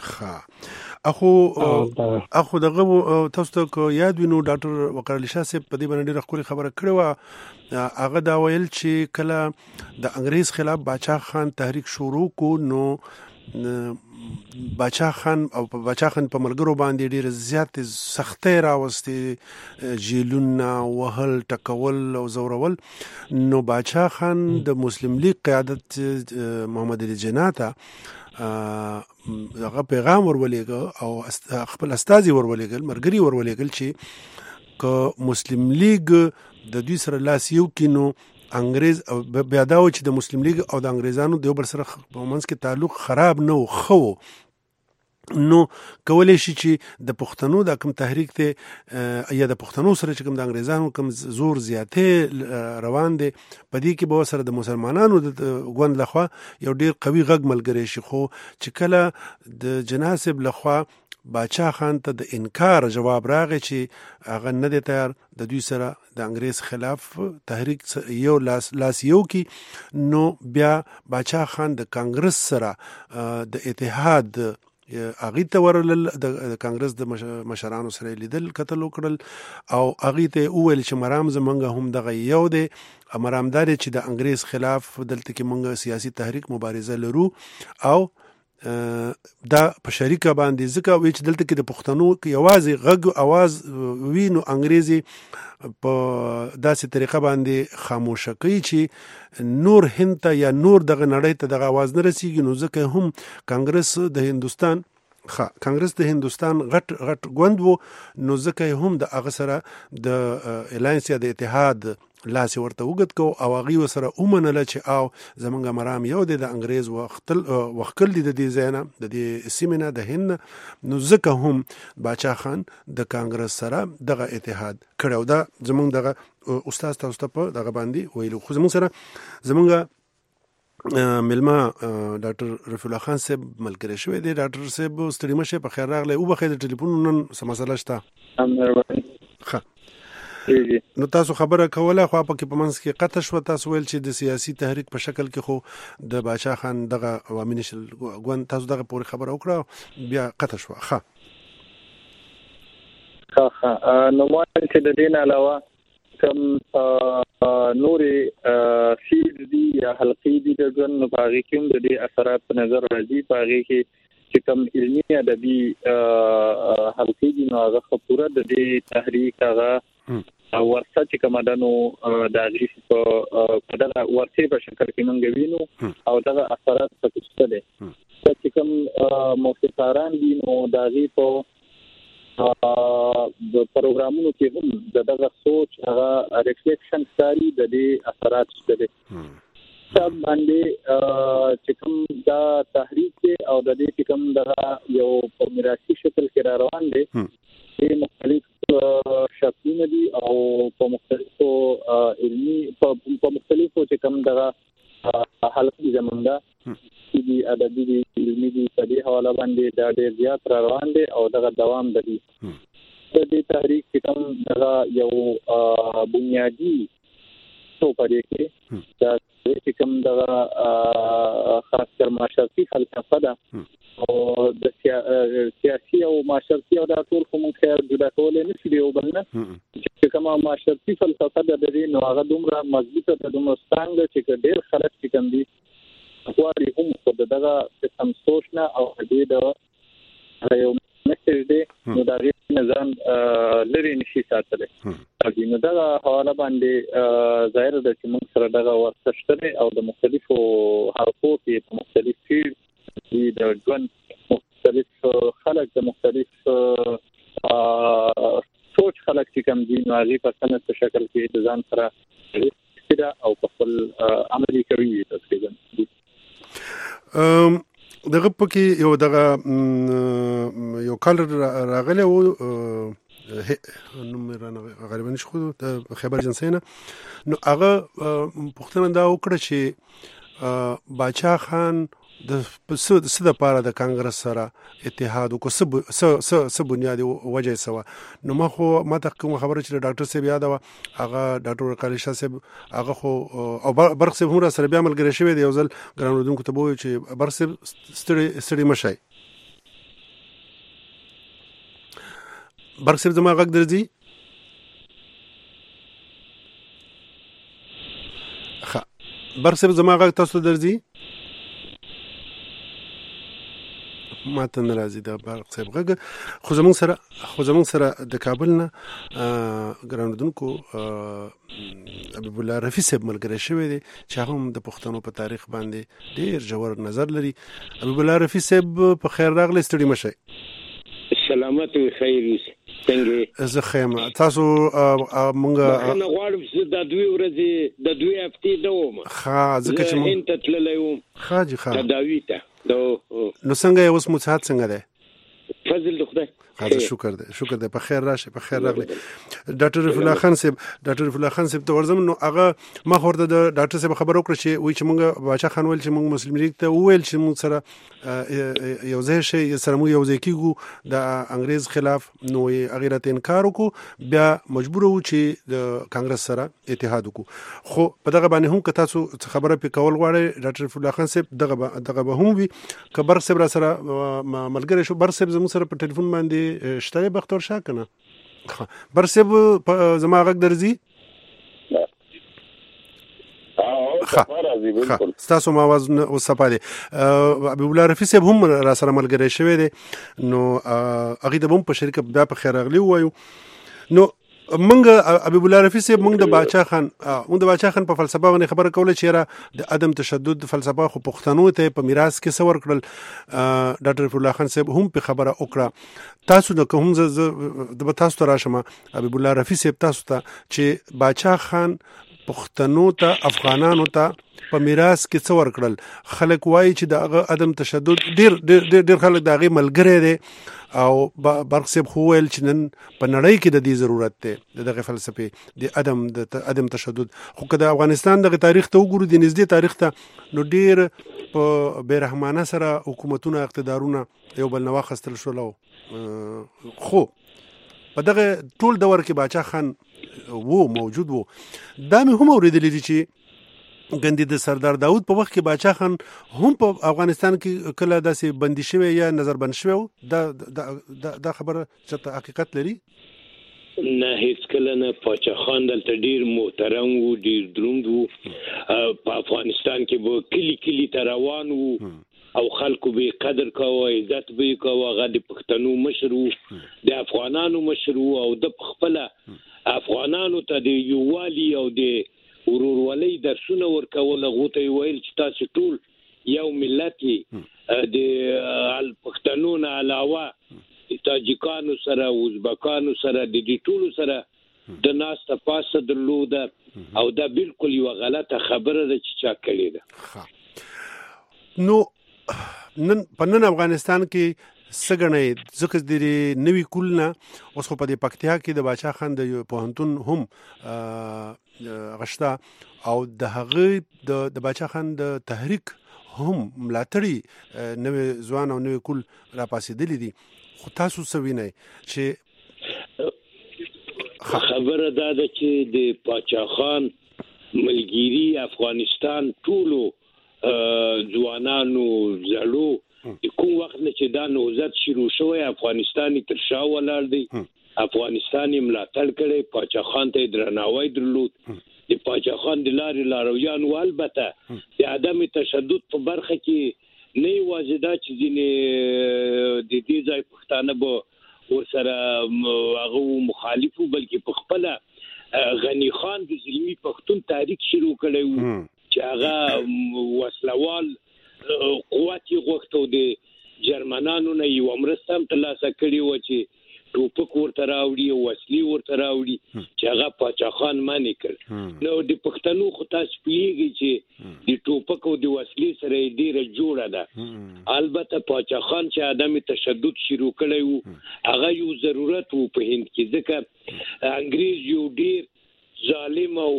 اخو دغه تاسو ته یاد وینو ډاکټر وقار علي شاه صاحب په دې باندې ډېره ښکلې خبره کړې وه. هغه دا ویل چې کله د انګریز خلاف باچا خان تحریک شروع کو نو باچا خان او باچا خان په ملګرو باندې ډېر زیات سختۍ راوستي جیلونه وهل ټکول او زورول نو باچا خان د مسلم لیگ قیادت محمد علي جناح ته هغه پیغام ورولېږه او خپل استازي ورولېږل مرګري ورولېږل چې که مسلم لیگ د دوی سره لاس یو کینو انګریز بیا دا و چې د مسلم لیگ او د انګریزانو د یو بل سره په منځ کې تعلق خراب نه و خو نو کولای شي چې د پښتنو د کوم تحریک ته یا د پښتنو سره چې کوم د انګریزانو کوم زور زیاتې روان دي په دې کې به سره د مسلمانانو د ګوند لخوا یو ډیر قوي غږ ملګری شي خو چې کله د جناسب لخوا باچا خان ته د انکار جواب راغی چې هغه نه دی تیار د دوی سره د انګریز خلاف تحریک یو لاس یو کی. نو بیا باچا خان د کانګرس سره د اتحاد اغه ته ورل د کانګرس د مشرانو سره لیدل کتل وکړل او اغه ته وویل چې مرام زمونږ هم دغه یو دی مرامدار چې د انګریز خلاف دلته کې مونږ سیاسي تحریک مبارزه لرو او دا په شریکه باندې ځکه وی چې دلته کې د پښتنو یوازې غږ आवाज وینو انګریزي په داسې طریقه باندې خاموشه کوي چې نور هند ته یا نور دغه نړۍ ته دغه आवाज نه رسیږي. نو ځکه هم کانګرس د هندستان غټ ګوند وو. نو ځکه هم د هغه سره د الاینس یا د اتحاد لاس ورته وګت کو او هغه سره اومنله چې او زمونږ مرام یو د انګریز وختل دي د دې زینا د دې سیمنه د هند. نو ځکه هم باچا خان د کانګرس سره دغه اتحاد کړو. دا زمونږ دغه استاد تاسو ته دغه باندې ویلو. خو زمونږ سره زمونږ ملما ډاکټر رفیع الله خان صاحب ملګری شوی دی. ډاکټر صاحب ستړي مشه په خیر راغلی او بخیر د ټلیفون نن سم مسله شته. نو تاسو خبره کوله خو په کې په منځ کې قطع شو. تاسو ویل چې د سیاسي تحریک په شکل کې خو د باچا خان دغه عوامي نشل ګوند تاسو دغه پوری خبره وکړه بیا قطع شو. ښه نو ما چې د دین علاوه کوم نورې سیز دي یا حلقې دي د ژوند په هغه کې هم د دې اثرات په نظر راځي. په هغه کې چې کوم علمي ادبي حلقې دي نو هغه پوره د دې تحریک هغه او ورڅ چې کومدانو د اغریس په دغه ورڅ په شکل کې مونږ وینو او دغه اثرات پکې دي. چې کوم موسیقاران دي نو د اغری په د پروګرامونو کې هم دغه سوچ هغه ریفلیکشن ساري د دې اثرات دي. سب باندې چې کوم دا تحریک او د دې کوم دغه یو په میراثي شکل کې را روان دي چې مختلف شکلونه دي او په مختلفو علمي په مختلفو چې کوم دغه حلقې زمونږه چې ادبي دي علمي دي په دې حواله باندې دا ډېر زیات را روان دي او دغه دوام دي. د دې تحریک چې کوم دغه یو بنیادی څه پدې کې دا چې کوم دغه خاص کر معاشرتي فلسفه ده او د سیاسي او معاشرتي او د ټول کوم خیر جدا کول نه شي یو بل نه چې کومه معاشرتي فلسفه د دې نو هغه دومره مضبوطه ده دومره ستانګ چې ډېر خلک چې کوم دي غواړي هم په دغه سم سوچ نه او دې د یو مسج دی نو دا غي نظام لري نشي ساتلی. نو دغه حواله باندې ظاهر ده چې موږ سره دغه ورڅشته او د مختلفو حلقو کې په مختلف فیلډ د ژوند مختلف خلک د مختلف سوچ خلک چې کوم دي نو هغه په سند په شکل کې د ځان سره کېدا او په خپل عملي کوي تقریبا. دغه پکې یو دغه یو کال راغلی و نو مې غالبا نشو د خبر جنسینه. نو هغه پوښتنه دا وکړه چې باچا خان د څه د پاره د کانګرس سره اتحاد کو څه بنیادی وجه سوا. نو ما ته کوم خبره چې ډاکټر صاحب یاد و هغه ډاکټر قالی شاه صاحب هغه خو او برق صاحب هم سره بیا ملګری شوی دی. یو ځل ګرانودونکو ته وایي چې برق صاحب ستړي مشای. برق صاحب زما غږ درځي؟ برق صاحب زما غږ تاسو درځي؟ ماته ناراضي د برق صاحب غږ. خو زمونږ سره د کابل نه ګرانودونکو حبیب الله رفیع صاحب ملګری شوی دی چې هغه هم د پښتنو په تاریخ باندې ډېر ژور نظر لري. حبیب الله رفیع صاحب په خیر راغلی، ستړي مشئ. سلامت او خیر څنګه زه خیم تاسو مونږه نه غواړم د دوی ورځې د دوی هفتې دوم ځکه چې مونږ ته تللی وم خاجي تداوی ته نو څنګه اوس مو صحت څنګه ده؟ فضل د خدای حاضر شکر دی په خیر راشه په خیر راغلی ډاکټر رفیع الله خان صاحب ته ورزم نو هغه ما خورده د ډاکټر صاحب خبر وکړه چې وای چې موږ باچا خان ویل چې موږ مسلم لیگ ته ویل چې موږ سره یو ځای شي سره موږ یو ځای کیږو د انګريز خلاف نو هغه راته انکار وکړو بیا مجبور وو چې د کانګرس سره اتحاد وکړو خو په دغه باندې هم که تاسو خبره په کول غواړئ ډاکټر رفیع الله خان صاحب دغه به هم وي که برق صاحب را سره ملګری شو برق صاحب زموږ سره په ټلیفون باندې شته بختور شاه کنه برق صاحب زما غږ درځي ستاسو ما आवाज وسپا دي ابي الله رفیع صاحب هم را سره ملګری شوی دی نو هغه د بم په شرکت بیا په خیر اغلی وایو نو منګ ابي الله رفیع صاحب منګ د باچا خان په فلسفه باندې خبره کوله چې را د عدم تشدد فلسفه خو پښتنو ته په میراث کې څور کړل ډاکټر رفیع الله خان صاحب هم په خبره وکړه تاسو د کوم د تاسو ته راشم ابي الله رفیع صاحب تاسو ته چې باچا خان پښتنو ته افغانانو ته په میراث کې څور کړل خلک وایي چې د عدم تشدد ډیر خلک د هغه ملګری دي او برق صاحب خو ویل چې نن په نړۍ کې د دې ضرورت دی دغه فلسفه د عدم تشدد خو که د افغانستان دغه تاریخ ته وګورو د نږدې تاریخ ته نو ډیر په بیرحمانه سره حکومتونه اقتدارونه یو بل نه واخیستل شول خو په دغه ټول دور کې باچا خان موجود وو دا مې هم اوریدلې دي چې ګندې د سردار داود په وخت کې باچا خان هم په افغانستان کې کله داسې بندي شوی یا نظر بند شوی دا خبره چې حقیقت لري نه هیڅ کله نه باچا خان دلته ډیر محترم وو ډیر دروند وو په افغانستان کې به کلی ته روان وو او خلکو به قدر کاوه عزت به کاوه هغه د پښتنو مشر وو د افغانانو مشر وو او د خپل افغانانو ته د یووالي او د ورورولۍ درسونه ورکول غوته ویل چې تاسو ټول یو ملت د پښتنو نه علاوه تاجکانو سره ازبکانو سره د دې ټولو سره د ناس ته پاسه درلوده او دا بالکل یو غلطه خبره ده چې چا کړې ده نو نن افغانستان کې سګنې ځکه د نوې کولنه اوس خو په دې پکتیا کې د باچا خان د پوهنتون هم غشتا او د هغه د باچا خان د تحریک هم ملاتړي نوې ځوان او نوې کول را پاسېدلې دي خو تاسو سوینئ چې خبره دا ده چې د باچا خان ملګری افغانستان ټولو ځوانانو زړو کوم وخت نه چې دا نوزت شروع شوی افغانستان تر شا ولاړ دی افغانستان ملاتړ کړي باچا خان ته درناوی درلود د باچا خان د لارویان او البته د عدم تشدد په برخه کې نه یوازې دا چې د دې ځای پښتانه به ورسره هغه مخالفو بلکې په خپل غنی خان د ظلمي پښتون تاریخ شروع کړي چې هغه وسلوال قوت غوښتو د جرمنانو نه یو مرسته هم ترلاسه کړي و چې ټوپک ورته راوړي او وسلې ورته راوړي چې هغه باچا خان معنی کړ نو د پښتنو خو تاسو پیږي چې د ټوپک او د وسلې سره ډیره جوړه ده البته باچا خان چې عدم تشدد شروع کړي وو هغه یو ضرورت وو په هند کې ځکه انګريز یو ډیر ظالم او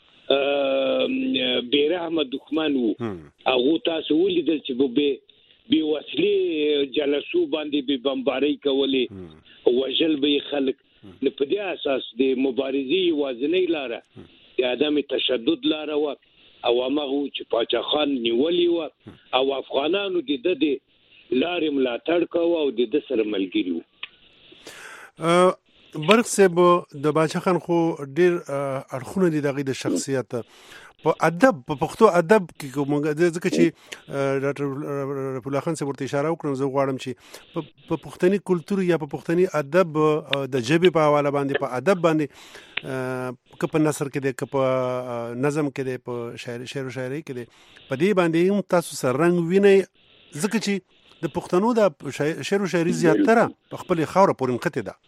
بیرحمه دښمن وو هغه تاسو ولیدل چې به وسلې جلسو باندې به بمباري کولې وجل به خلک نه په دې اساس د مبارزې وازنې لاره د عدم تشدد لاره او هغه چې باچا خان نیولې و او افغانانو د لارې ملاتړ کاوه او د سره ملګری وو برق صاحب د باچا خان خو ډیر اړخونه دي دغه د شخصیت په ادب په پښتو ادب کې کومه ځکه چې ډاکټر رفیع الله خان صاحب ورته اشاره وکړم زه غواړم چې په پښتني کلچر یا په پښتني ادب د ژبې په حواله باندې په ادب باندې که په نثر کې دی که په نظم کې دی په شعر او شاعري کې دی په دې باندې هم تاسو سره رنګ وینئ ځکه چې د پښتنو د شعر او شاعري زیاتره په خپل خاوره پورې نښتې ده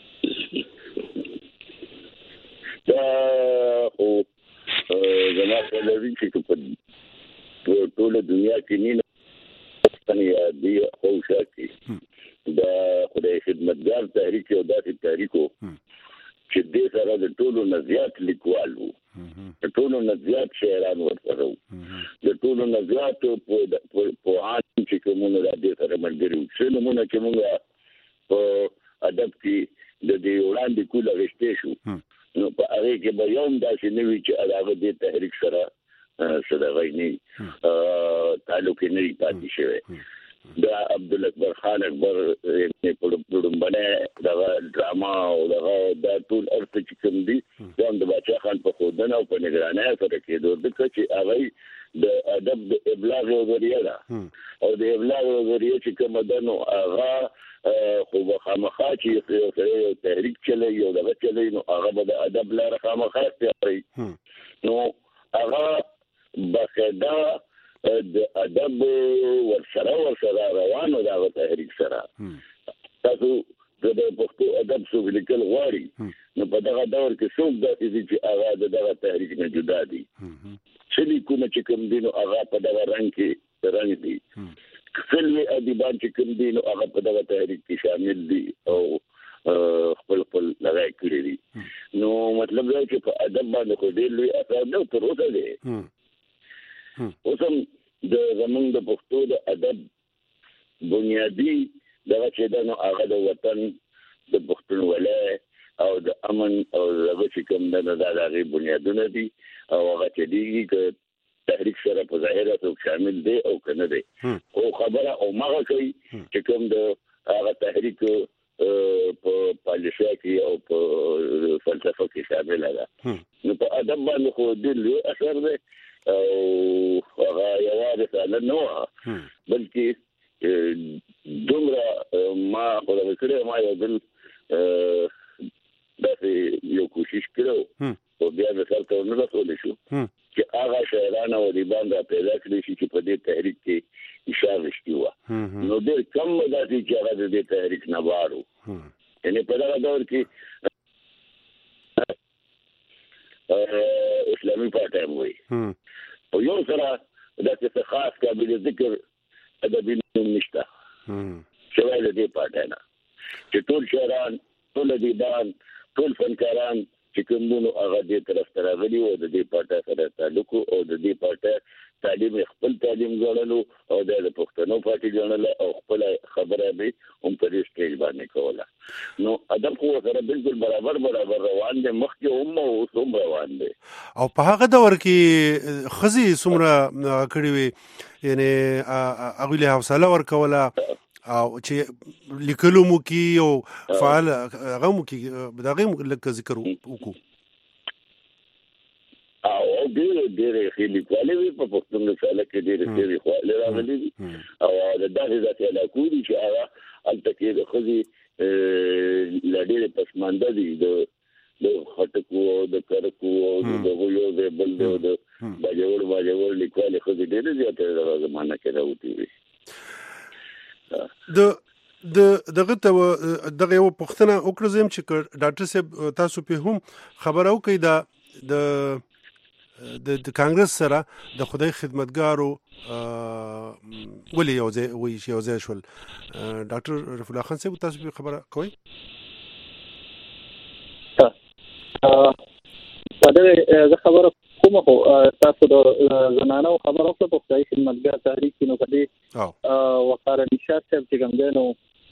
زما په لوري چې په ټول دنیا کې نه ستنه دی او شاکي دا خدای زیات په عام چې کومه د دې سره ملګری چې نمونه چې موږ په ادب کې د دې وړاندې کوله غشته شو نو په هغه کې به یوم داسې نه وي چې هغه د تحریک سره غینی تعلق نه پاتې شوی دا عبدالاکبر خان اکبر په ډومبنه دا ډراما او دا ټول ارته چې کوم دي دا د بچا خان په خودنه او په نگرانۍ سره کېدو د چې هغه د ادب د ابلاغ ذریعہ ده او د ابلاغ ذریعہ چې کوم ده نو هغه خو خامخا چې یو تحریک چلی یو دغه چلی نو هغه به د ادب لاره خامخا اختیاروي نو هغه باقاعده د ادب ورسره روانو دغه تحریک سره تاسو د پښتو ادب څو لیکل غواړي نو په دغه دور کې څوک داسې دي چې هغه دغه تحریک نه جدا دي چې لیکونه چې کوم دي نو هغه په دغه رنګ کې دي خپل ادیبان چې کوم دي نو هغه په دغه تحریک کې شامل دي او خپل لګای کړی دي نو مطلب دا چې په ادب باندې خو ډېر لوی اثر نه تر اوسه دی اوسم د زمونږ د پښتو د ادب بنیادی دغه چې دا نو هغه د وطن د پښتونولۍ او د امن او دغه چې کوم نه د هغې بنیادونه دي او هغه چې دي تحریک سره په ظاهره څوک شامل دی او که نه دی خو خبره او مغه کوي چې کوم د هغه تحریک په پالیسۍ کې او په فلسفه کې شامل ده نو په ادب باندې خو ډېر لوی اثر دی او هغه یوازې ساده نه وه بلکې دومره ما خو دغه کړی ما یو ځل داسې یو کوشش کړی او بیا د سر ته ونه رسولی شو چې هغه شاعران او ادیبان را پیدا کړي شي چې په دې تحریک کې اشاره رښتي وه نو ډېر کم داسې چې هغه د دې تحریک نه بار وو یعنې په دغه دور کې اسلامي پارټۍ هم وایي او یو سره داسې څه خاص قابل ذکر ادبي نوم نشته سوای د دې پارټۍ نه چې ټول شاعران ټول ادیبان ټول فنکاران چې کومونو هغه دې طرف ته راغلي او د دې پارټۍ سره تعلق او د دې پارټۍ تعلیم خپل تعلیم ګڼلو او د پښتنو پارټي ګڼله او خپل خبره به هم په دې سټیج باندې کوله نو ادب خو سره بالکل برابر روان دي مخکې هم او اوس هم روان دي او په هغه دور کې خزي څومره کړي وي یعنی هغوی له حوصله ورکوله او چې لیکلو مو کې او فعال هغه مو کې دغه مو لکه ذکر وکړو او ډېرې ښې لیکوالې وي په پښتون رساله کې ډېرې ښې لیکوالې راغلي دي او د داسې علاقو دي چې هغه هلته کې د ښځې له ډېرې پسمانده دي د خټکو او د کرکو او د هغو یو ځای بل دی او د باجوړ لیکوالې ښځې ډېرې زیاتې دغه زمانه کې راوتې وي دغه یو پوښتنه وکړم چې ډاکټر صاحب تاسو په هم خبرو کوي د کانګرس سره د خدای خدمتګارو ولې یو ځای شول ډاکټر رفیع الله خان صاحب تاسو په خبره کوئ زه خبره کوم خو تاسو د زنانو خبرو په خدای خدمتګار تحریک کې نو کدي وقار نشاط صاحب چې کوم دی نو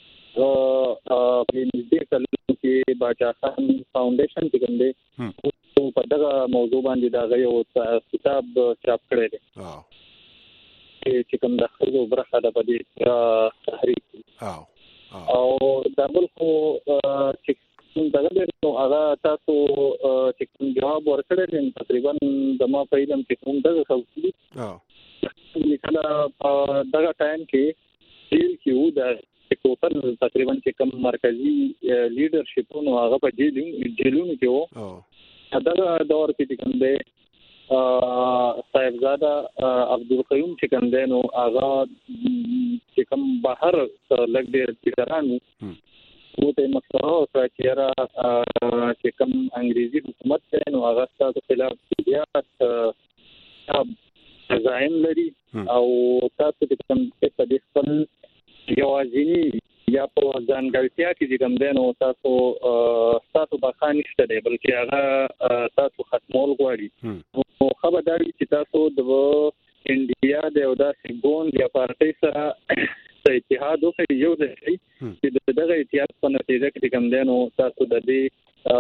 په دې کلو کې باچا خان فاونډیشن چې کوم دی په دغه موضوع باندې دا یو کتاب چاپ کړی دی چې کوم د خلکو برخه ده په دې تحریک او دا بل خو چې دغه نو هغه تاسو چې کوم جواب ورکړی دی تقریبا د ما په علم کې کوم دغه خلک لیکله په دغه ټایم کې جیل کې وو د ټوټل تقریبا چې کوم مرکزی لیډرشپونو هغه په جیلونو کې وو دغه دور کې کوم دی صاحبزاده عبدالقیوم چې کوم دی نو هغه چې کوم بهر لګ ډېر ټیچران وو ته مخکره او چې را چې کوم انګریزي حکومت دی نو هغه ستاسو خلاف بیا ځایم لري او تاسو د کوم په دې خپل یوازینی یا په ځانګړتیا کې چې کوم دی نو تاسو بخا نشته دی بلکې هغه تاسو ختمول غواړي نو خبرداري چې تاسو د انډیا د یو داسې ګوند یا پارټي سره اتحاد وکړي یو د شي چې دغه اتحاد په نتیجه کې کوم دی نو تاسو د دې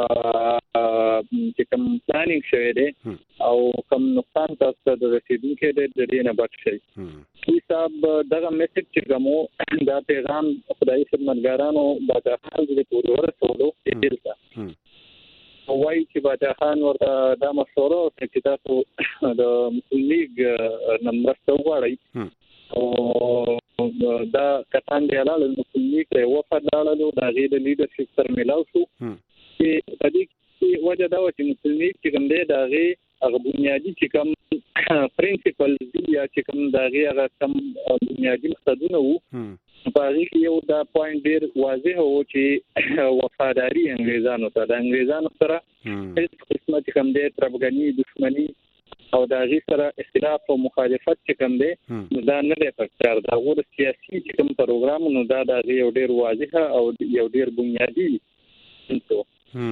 چې کوم پلانینګ شوی دی او کوم نقصان تاسو د رسیدونکو د دې نه بچ شي. حساب دغه میسج چې کومو دا پیغام خدای خدمتګارانو د حال د پورور سولو دلته وایي چې باچا خان ورته دا مشوره چې تاسو د مسلم لیگ نمبر وغواړئ او دا کسان دی لاله مسلم لیگ ته وفد لاله دا غي د لیډرشپ سره ملاو شو چې په دې کې وجه دا و چې مسلم لیگ چې کوم دی دا غي هغه بنیادی چې کوم پرنسپل دی یا چې کوم دا غي هغه کوم بنیادی مقصدونه وو په هغه کې یو دا پوینټ ډیر واضح و چې وفاداری انګریزانو ته د انګریزانو سره هیڅ قسمت کوم دی تربګنی دښمنی او دا غي سره اختلاف او مخالفت چې کوم دی نو دا نه دی پکار دا غوړ سیاسي چې کوم پروګرام نو دا د یو ډیر واضح او یو ډیر بنیادی انتو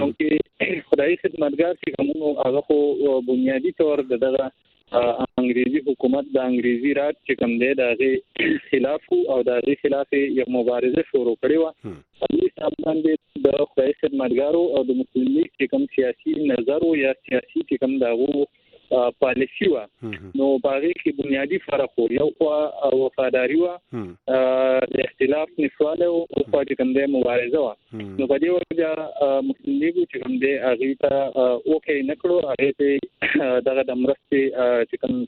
چې خدای خدمتګار چې کومو هغه خو بنیادی تور دغه انګریزي حکومت د انګریزي راج چې کوم دی د خلاف او د خلاف یو مبارزه شروع کړې و. په دې حساب باندې د خدای خدمتګارو او د مسلم لیگ چې کوم سیاسي نظر او یا سیاسي چې کوم دغه پالیسی و نو باغی کې بنیادی فرق و یو خو وفاداری و د اختلاف نشواله او په دې کوم د مبارزه و نو په دې وجه مسلم لیگ چې کوم د اغه ته اوکې نکړو هغه ته دغه د مرستې چې کوم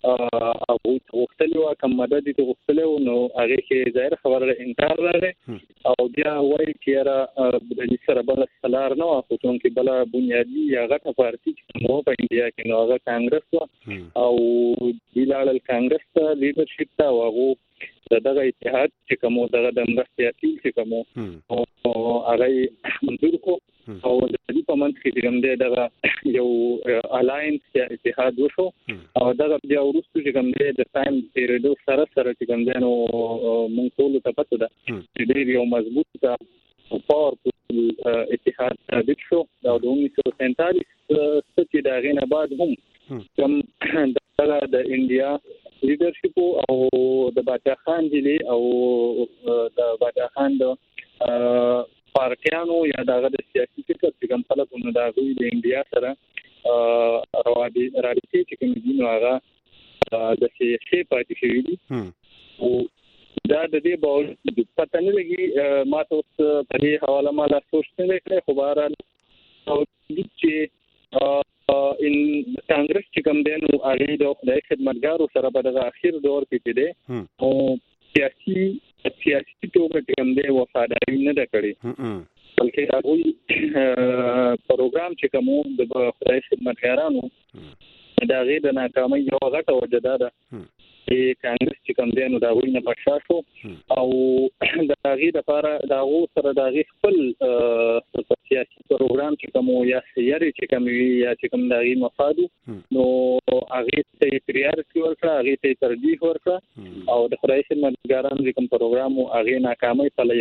او وختلو کوم مدد دي وختلو نو هغه کې ظاهر خبره انکار راغی او بیا وایي چې را د دې سره بل سلار نه واخو چې بل بنیادی یا غټه پارټي نو په انډیا کې نو هغه کانګرس او بلال کانګرس ته لیډرشپ ته هغه دغه اتحاد چې کوم دغه د مرستې چې کوم او هغه منظور کو او د دې په منځ کې کوم دی دغه یو الاینس یا اتحاد وشو او دغه بیا وروسته چې کوم دی د ټایم پیریډ سره چې کوم دی نو مونږ ټول ته پته ده چې ډېر یو مضبوط او پاورفل اتحاد ثابت شو او د 1947 چې دا غینه بعد هم کوم دغه د انډیا لیډرشپ او د باچا خان دی او د باچا خان د پارټیانو یا دغه د سیاسي فکر چې کوم خلکو د انډیا سره راډیټي چې کوم دي نو هغه د سیاسي پاتې شوی دي او دا د دې باور پته نه لګي ما ته په دې حواله ما لا سوچ نه کړی خو بهرحال او چې ان کانګرس چې کوم دی نو هغه د خدای خدمتګارو سره په دغه اخیر دور کې دی او سیاسي توګه کوم دی وفاداری نه ده کړې بلکې هغه پروګرام چې کوم د خدای خدمتګارانو دا غي د ناکامۍ یو غټه وجه ده چې کانګرس چې کوم دی نو دا وینه پښا شو او دا غي د لپاره دا غو سره دا غي خپل سیاسي پروګرام چې کوم یا سیاري چې کوم یا چې کوم دا غي مفاد نو هغه ته پریارټي ورکړه هغه ته ترجیح ورکړه او د خدای خدمتګارانو کوم پروګرام هغه ناکامۍ په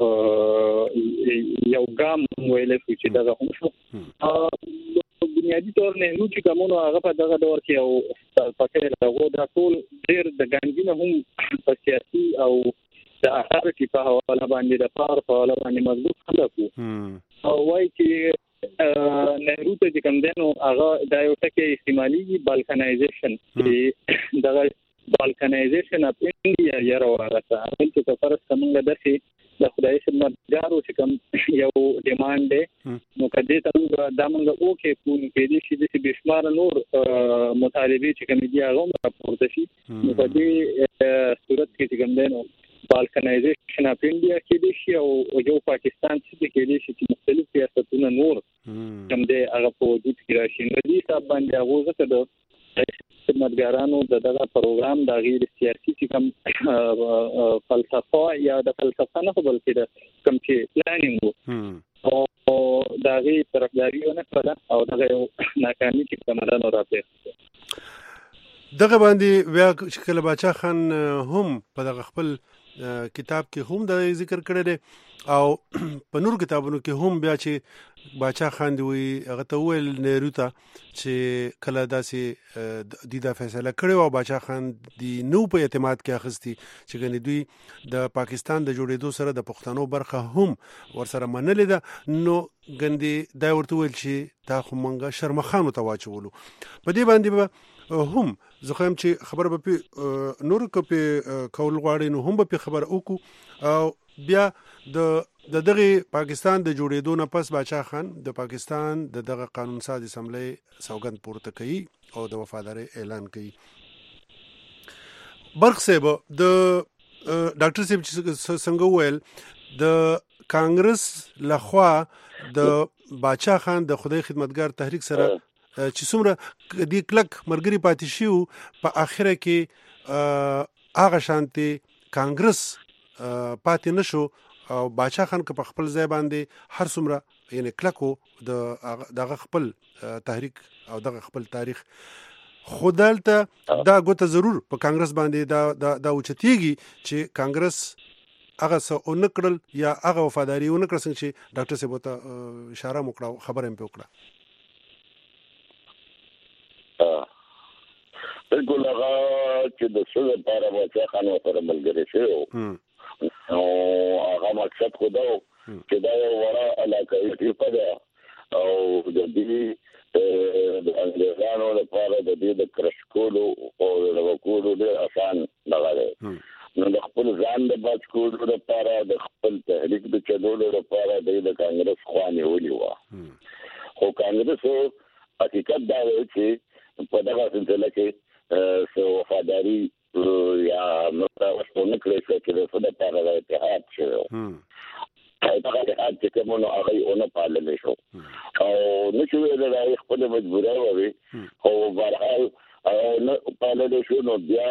یو ګام ویل چې دا هم شو بنیادی طور نه چې کومو هغه په دغه دور کې او پکې هغه د ټول ډیر د ګانګینه هم په سیاسي او د اثر کې په حواله باندې د پار په حواله باندې مضبوط خلکو او وایي چې نهرو ته کوم دنو هغه د یو ټکی استعمالي بالکانایزیشن چې دغه بالکانایزیشن اپ انډیا یا راوړه چې په فرض کومه ده د خدای خدمتګارو چې کوم یو ډیماند دی نو کدی ته دا موږ اوکې کوو کې دي چې د بشمار نور مطالبه چې کوم دي هغه راپورته شي نو په دې صورت کې چې کوم دی نو بالکانایزیشن اپ انډیا کې دي شي او یو پاکستان چې کې دي چې مختلف سیاستونه نور کوم دی هغه په وجود کې راشي نو دې حساب باندې هغه څه د خدمتګارانو دغه پروګرام د غیر سیاسي چې کوم فلسفه یا د فلسفه نه بلکې د کوم چې پلانینګ او د غیر طرفداري نه کړه او دغه ناکامي چې کومه نه راځي دغه باندې بیا چې کله باچا خان هم په دغه خپل کتاب کې هم د ذکر کړی دی او په نور کتابونو کې هم بیا چې باچا خان دی وی هغه ته ویل نهرو ته چې کله داسې د فیصله کړې او باچا خان دی نو په اعتماد کې اخستي چې ګنې دوی د پاکستان د جوړېدو سره د پښتنو برخه هم ورسره منلې ده نو ګندې دا ورته ویل چې تا خو مونږه شرمخانو ته واچولو په دې باندې هم زخم چې خبر به نور کپی کول غواړي نو هم به خبر وکړو او بیا د دغه پاکستان د جوړېدو نه پس باچا خان د پاکستان د دغه قانون ساز اسمبلی سوګند پورته کړي او د وفادارۍ اعلان کړي برخ صاحب د ډاکټر صاحب څنګه ویل د کانګرس لخوا د باچا خان د خدای خدمتګار تحریک سره چې څومره د کلک مرګري پاتې شو په اخره کې هغه شانتي کانګرس پاتې نشو او باچا خان که په خپل ځای باندې هر څومره یعنی کلکو دغه خپل تحریک او دغه خپل تاریخ خودلته دا ګوته ضرور په کانګرس باندې دا اوچتيږي چې کانګرس هغه څه اونکړل یا هغه وفاداری اونکړل څنګه چې ډاکټر صاحب ته اشاره وکړه خبره هم وکړه بالکل هغه چې د څه لپاره باچا خان سره ملګری شو او هغه مقصد خو دا چې دا یو وړه علاقه ټیپه ده او د دې د انګریزانو لپاره د دې د کرشکولو او د وکولو ډېر آسان نه دی نو د خپل ځان د بچ کولو لپاره د خپل تحریک د چلولو لپاره د کانګرس خوانې ولي و خو کانګرس حقیقت دا دی چې په دغه سلسله کې سو وفاداری یا متوسط نکړي چې د صدې په اړه اتحاد شو هغه اتحاد چې کومه هغه اون پالل شو او نشو د خپل مجبورای وي خو بهرحال او پالل شو نو بیا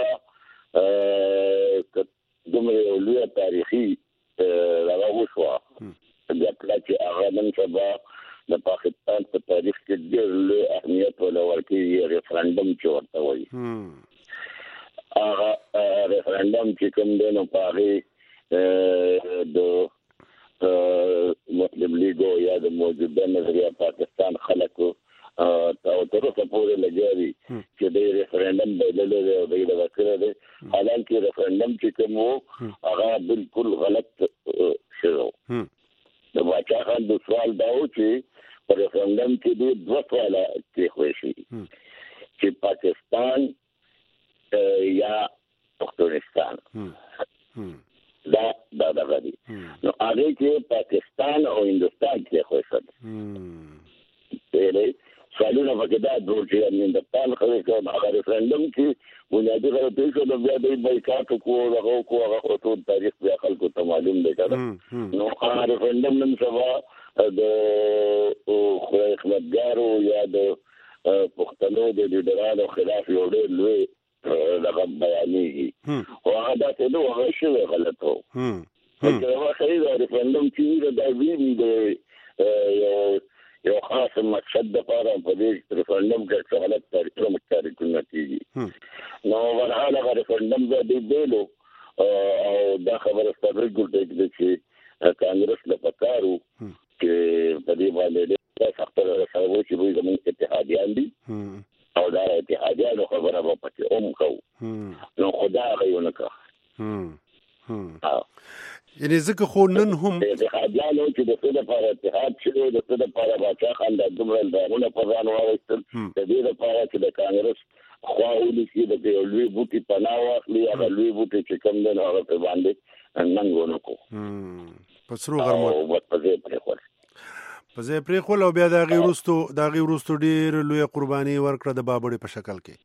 دومره لوی تاریخي راوښوا د پلاټي هغه نن سبا د پاکستان په تاریخ کې ډېر لوی اهمیت ولري ریفرندم چې ورته وایي هغه ریفرندم چې کوم دی نو هغه د مسلم لیگ یا د موجوده نظریه پاکستان خلکو او تر اوسه پورې لګیاري چې د ریفرندم بدلول او د وکړه دي حالانکه ریفرندم چې کوم هغه بالکل غلط شو د باچا خان د سوال دا و چې پر ریفرندم کې د دوه سواله کې خوشي چې پاکستان یا پښتونستان دا غوړي نو هغه کې پاکستان او هندستان کې خوشي سوالونه پکې دا چې هندستان خو هغه ریفرندم کې بنیادی غلطي شو د بیا د بایکاټ کو هغه ټول تاریخ بیا خلکو ته معلوم دی کړه نو هغه ریفرندم نن سبا د خدای خدمتګارو یا د پښتنو د لیډرانو خلاف یو ډېر لوی دغه بیانېږي او هغه دا څه نو هغه شی غلط و چې هغه خرید ریفرندم چې دا وی یو خاص مقصد د پاره په دې ریفرندم کې غلط طریقې متکرر کیږي نو ورحاله هغه ریفرندم د بیلو او دا خبره ستاسو ګټه چې کانګرس له پکارو چې په دې باندې د سختو سره چې وي زموږ اتحادیان دي او دا اتحادیانو خبره په پټه کو نو خدای غوونه کا یعنی ځکه خو نن هم اتحادیانو چې د څه لپاره اتحاد شوی د څه لپاره باچا خان د دومره ډارونه په ځان واغستل د دې لپاره چې د کانګرس خواولي چې د لوی بوټي پناه واخلي هغه لوی بوټي چې کوم دی هغه په باندې ننګونه کو پسرو غرمو په ځای پرې خو او بیا د غي وروستو ډیر لوی قرباني ورکړه د بابړې په شکل کې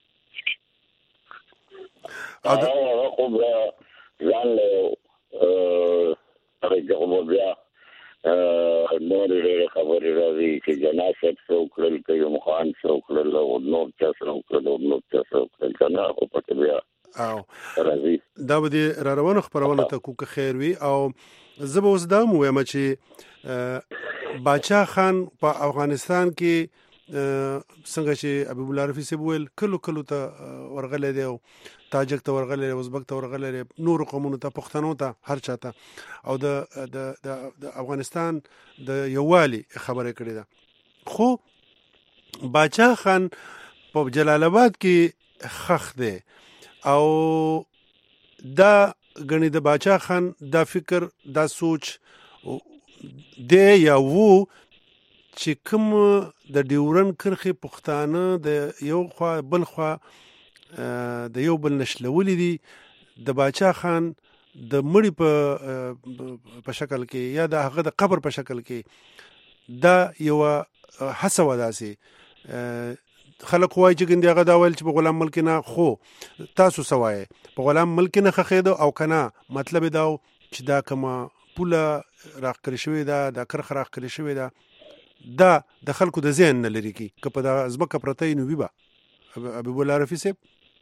هغه خو ځان له هغه کوم بیا نور خبرې راځي چې جنازه څوکړل کوي مخان څوکړل او نور څوکړل کنه او په بیا او دا به را روانه خبرونه ته کوکه خیر وي او زه به اوس دا وایم چې باچا خان په افغانستان کې څنګه چې حبیب الله رفیع صاحب ویل کلو ته ورغلی دی او تاجک ته ورغلی ازبک ته ورغلی نور قومونو ته پښتنو ته هر چاته او د افغانستان د یووالي خبره کړې ده. خو باچا خان په جلال آباد کې خخ دی او دا غني د باچا خان دا فکر دا سوچ دی یا وو چې کوم د ډیورن کرخي پښتانه د یو خوا بل خوا د یو بل نشلولې دي د باچا خان د مړي په شکل کې یا د هغه د قبر په شکل کې دا یو حسه وداسي خلک وایي چې ګندې هغه دا ویل چې په غلام ملک نه خو تاسو سوای په غلام ملک نه خخېدو او کنه مطلب دا چې دا کومه پوله راخکړې شوې ده دا کرخه راخکړې شوې ده دا د خلکو د ذهن نه لري کی که په دا ازبکه پرته نو ویبا ابو العرفي صاحب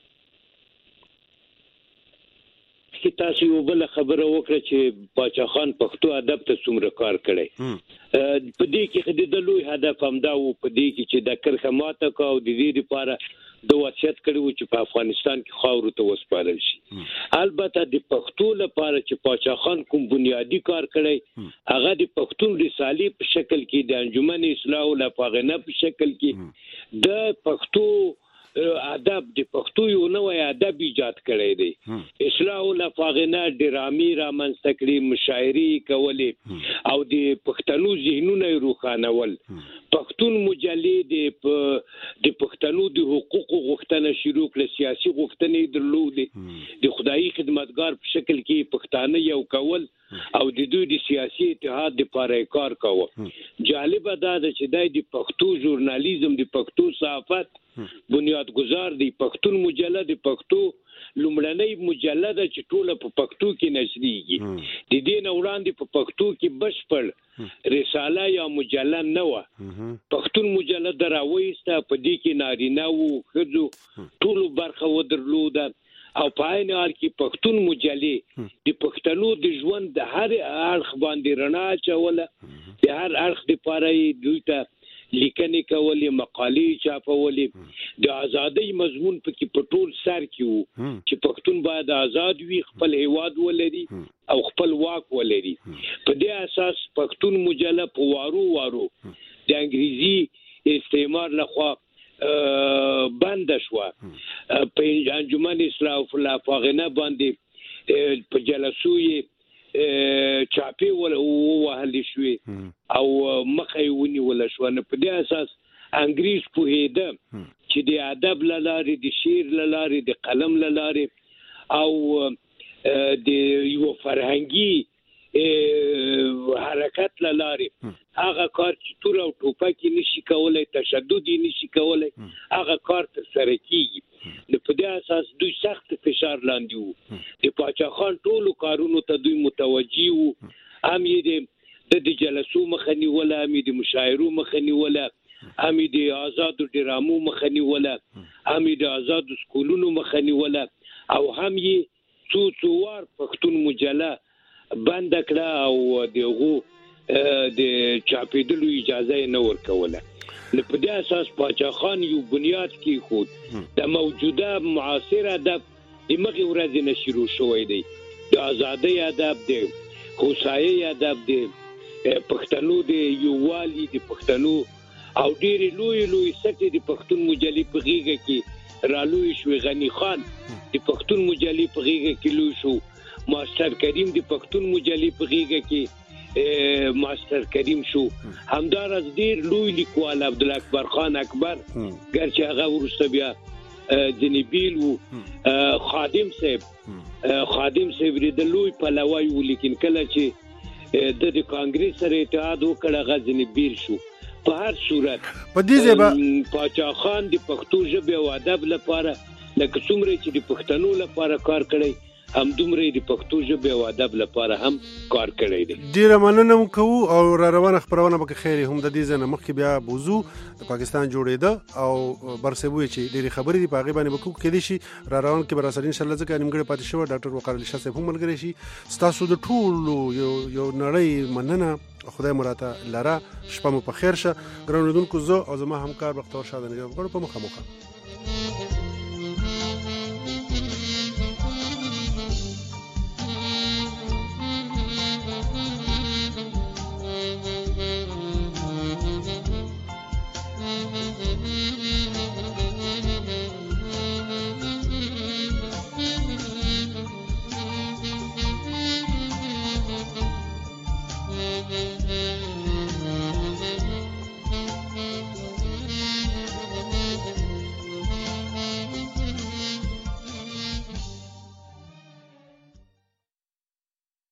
چې تاسو یو بل خبره وکړه چې باچا خان پښتو ادب ته څومره کار کړی په دې کې د لوی هدف هم دا و په دې کې چې د کرخه ماته کا او د دې لپاره د وصیت کړو چې په افغانستان کې خاور ته وسپارل شي. البته د پښتو لپاره چې باچا خان کوم بنیادی کار کړی هغه د پښتون رسالې په شکل کې د انجمن اصلاح او لفاغنه په شکل کې د پښتو ادب د پښتو یو نوې ادب ایجاد کړی دی. اصلاح او لفاغنه ډرامي رامنځته کړي مشاعري کولې او د پښتنو ذهنونه روښانول. پښتون مجلد د پښتنو د حقوقو غوښتنه شروع کړه سیاسي غوښتنې درلودې د خدایي خدمتګار په شکل کې پښتانه یو کول او د دوی د سیاسي اتحاد لپاره کار کاوه. جالب ده چې د پښتو ژورنالیزم د پښتو صحافت بنیاد گزار دی پښتون مجله د پښتو لومړنۍ مجله چې ټوله په پښتو کې نشریږي. د دې نه وړاندې په پښتو کې بشپړ رساله یا مجله نه و. پښتون مجله دراويسته په دې کې نارینه وو ښځو ټول برخه ودرلوده او په عین حال کې پښتون مجله د پښتنو د ژوند د هر اړخ باندې رڼا اچوله. د هر اړخ لپاره دوی ته لیکنې کولې مقالې چاپولې د ازادۍ مضمون پکې په ټول سر کې وو چې پښتون باید آزاد وي خپل هیواد ولري او خپل واک ولري. په دې اساس پښتون مجله په وارو د انګریزي استعمار لخوا بند شو. په انجمن اصلاح او لفاغنه باندې په جلسوی چاپی وهل شوی او مخې ونیول شو. نه په دې اساس انګریز په هیده چې د ادب لارې د شعر لارې د قلم لارې او د یو فرهنګي حرکت لارې هغه کار چې تور او ټوپک نشي کولای تشدد نشي کولای هغه کار تر سره کیږي. نو په دې اساس دوی سخت فشار لاندې وو. د باچا خان ټولو کارونو ته دوی متوجي وو. هم یې د جلسو مخه نیوله هم یې د مشاعرو مخه نیوله هم یې د آزادو ډرامو مخه نیوله هم یې د آزادو سکولونو مخه نیوله او هم یې څو وار پښتون مجله بند کړه او دغه د چاپېدلو اجازه نه ورکوله. نو په دې اساس باچا خان یو بنیاد کې خود د موجوده معاصر ادب د مخې ورځې نه شروع شوی دی. د ازادۍ ادب دی هوسایي ادب دی پښتنو د یووالي د پښتنو او ډېرې لوی سټې د پښتون مجلې په غیږه کې رالوی شو. غنی خان د پښتون مجلې په غیږه کې لوی شو. ماستر کریم د پښتون مجلې په غیږه کې ماستر کریم شو. همدار از ډیر لوی لیکوال عبدالاکبر خان اکبر ګرچې هغه وروسته بیا ځینې بیل وو خادم صاحب د لوی پلوی وو لیکن کله چې د کانګریس سره اتحاد وکړ هغه ځینې بیل شو. په هر صورت په دې ځای باچا خان د پښتو ژبې او ادب لپاره لکه څومره چې د پښتنو لپاره کار کړی هم دومره د پښتو ژبې او ادب لپاره هم کار کړی دی. ډیره مننه کوو او را روانه خبرونه به خیر هم د دې ځنه مخکې بیا بوزو د پاکستان جوړېده او برسبوي چې ډیره خبرې دی په هغه باندې وکړو کې دي شي را روان کې براسر ان شاء الله ځکه نیمګړی پاتې شو. ډاکټر وقار علي شاه صاحب هم ملګری شي. تاسو د ټولو یو نړۍ مننه خدای مراته لره. شپه مو په خیر شه ګرانو لیدونکو. زه او زما همکار بختور شاه د نجات غړو په مخه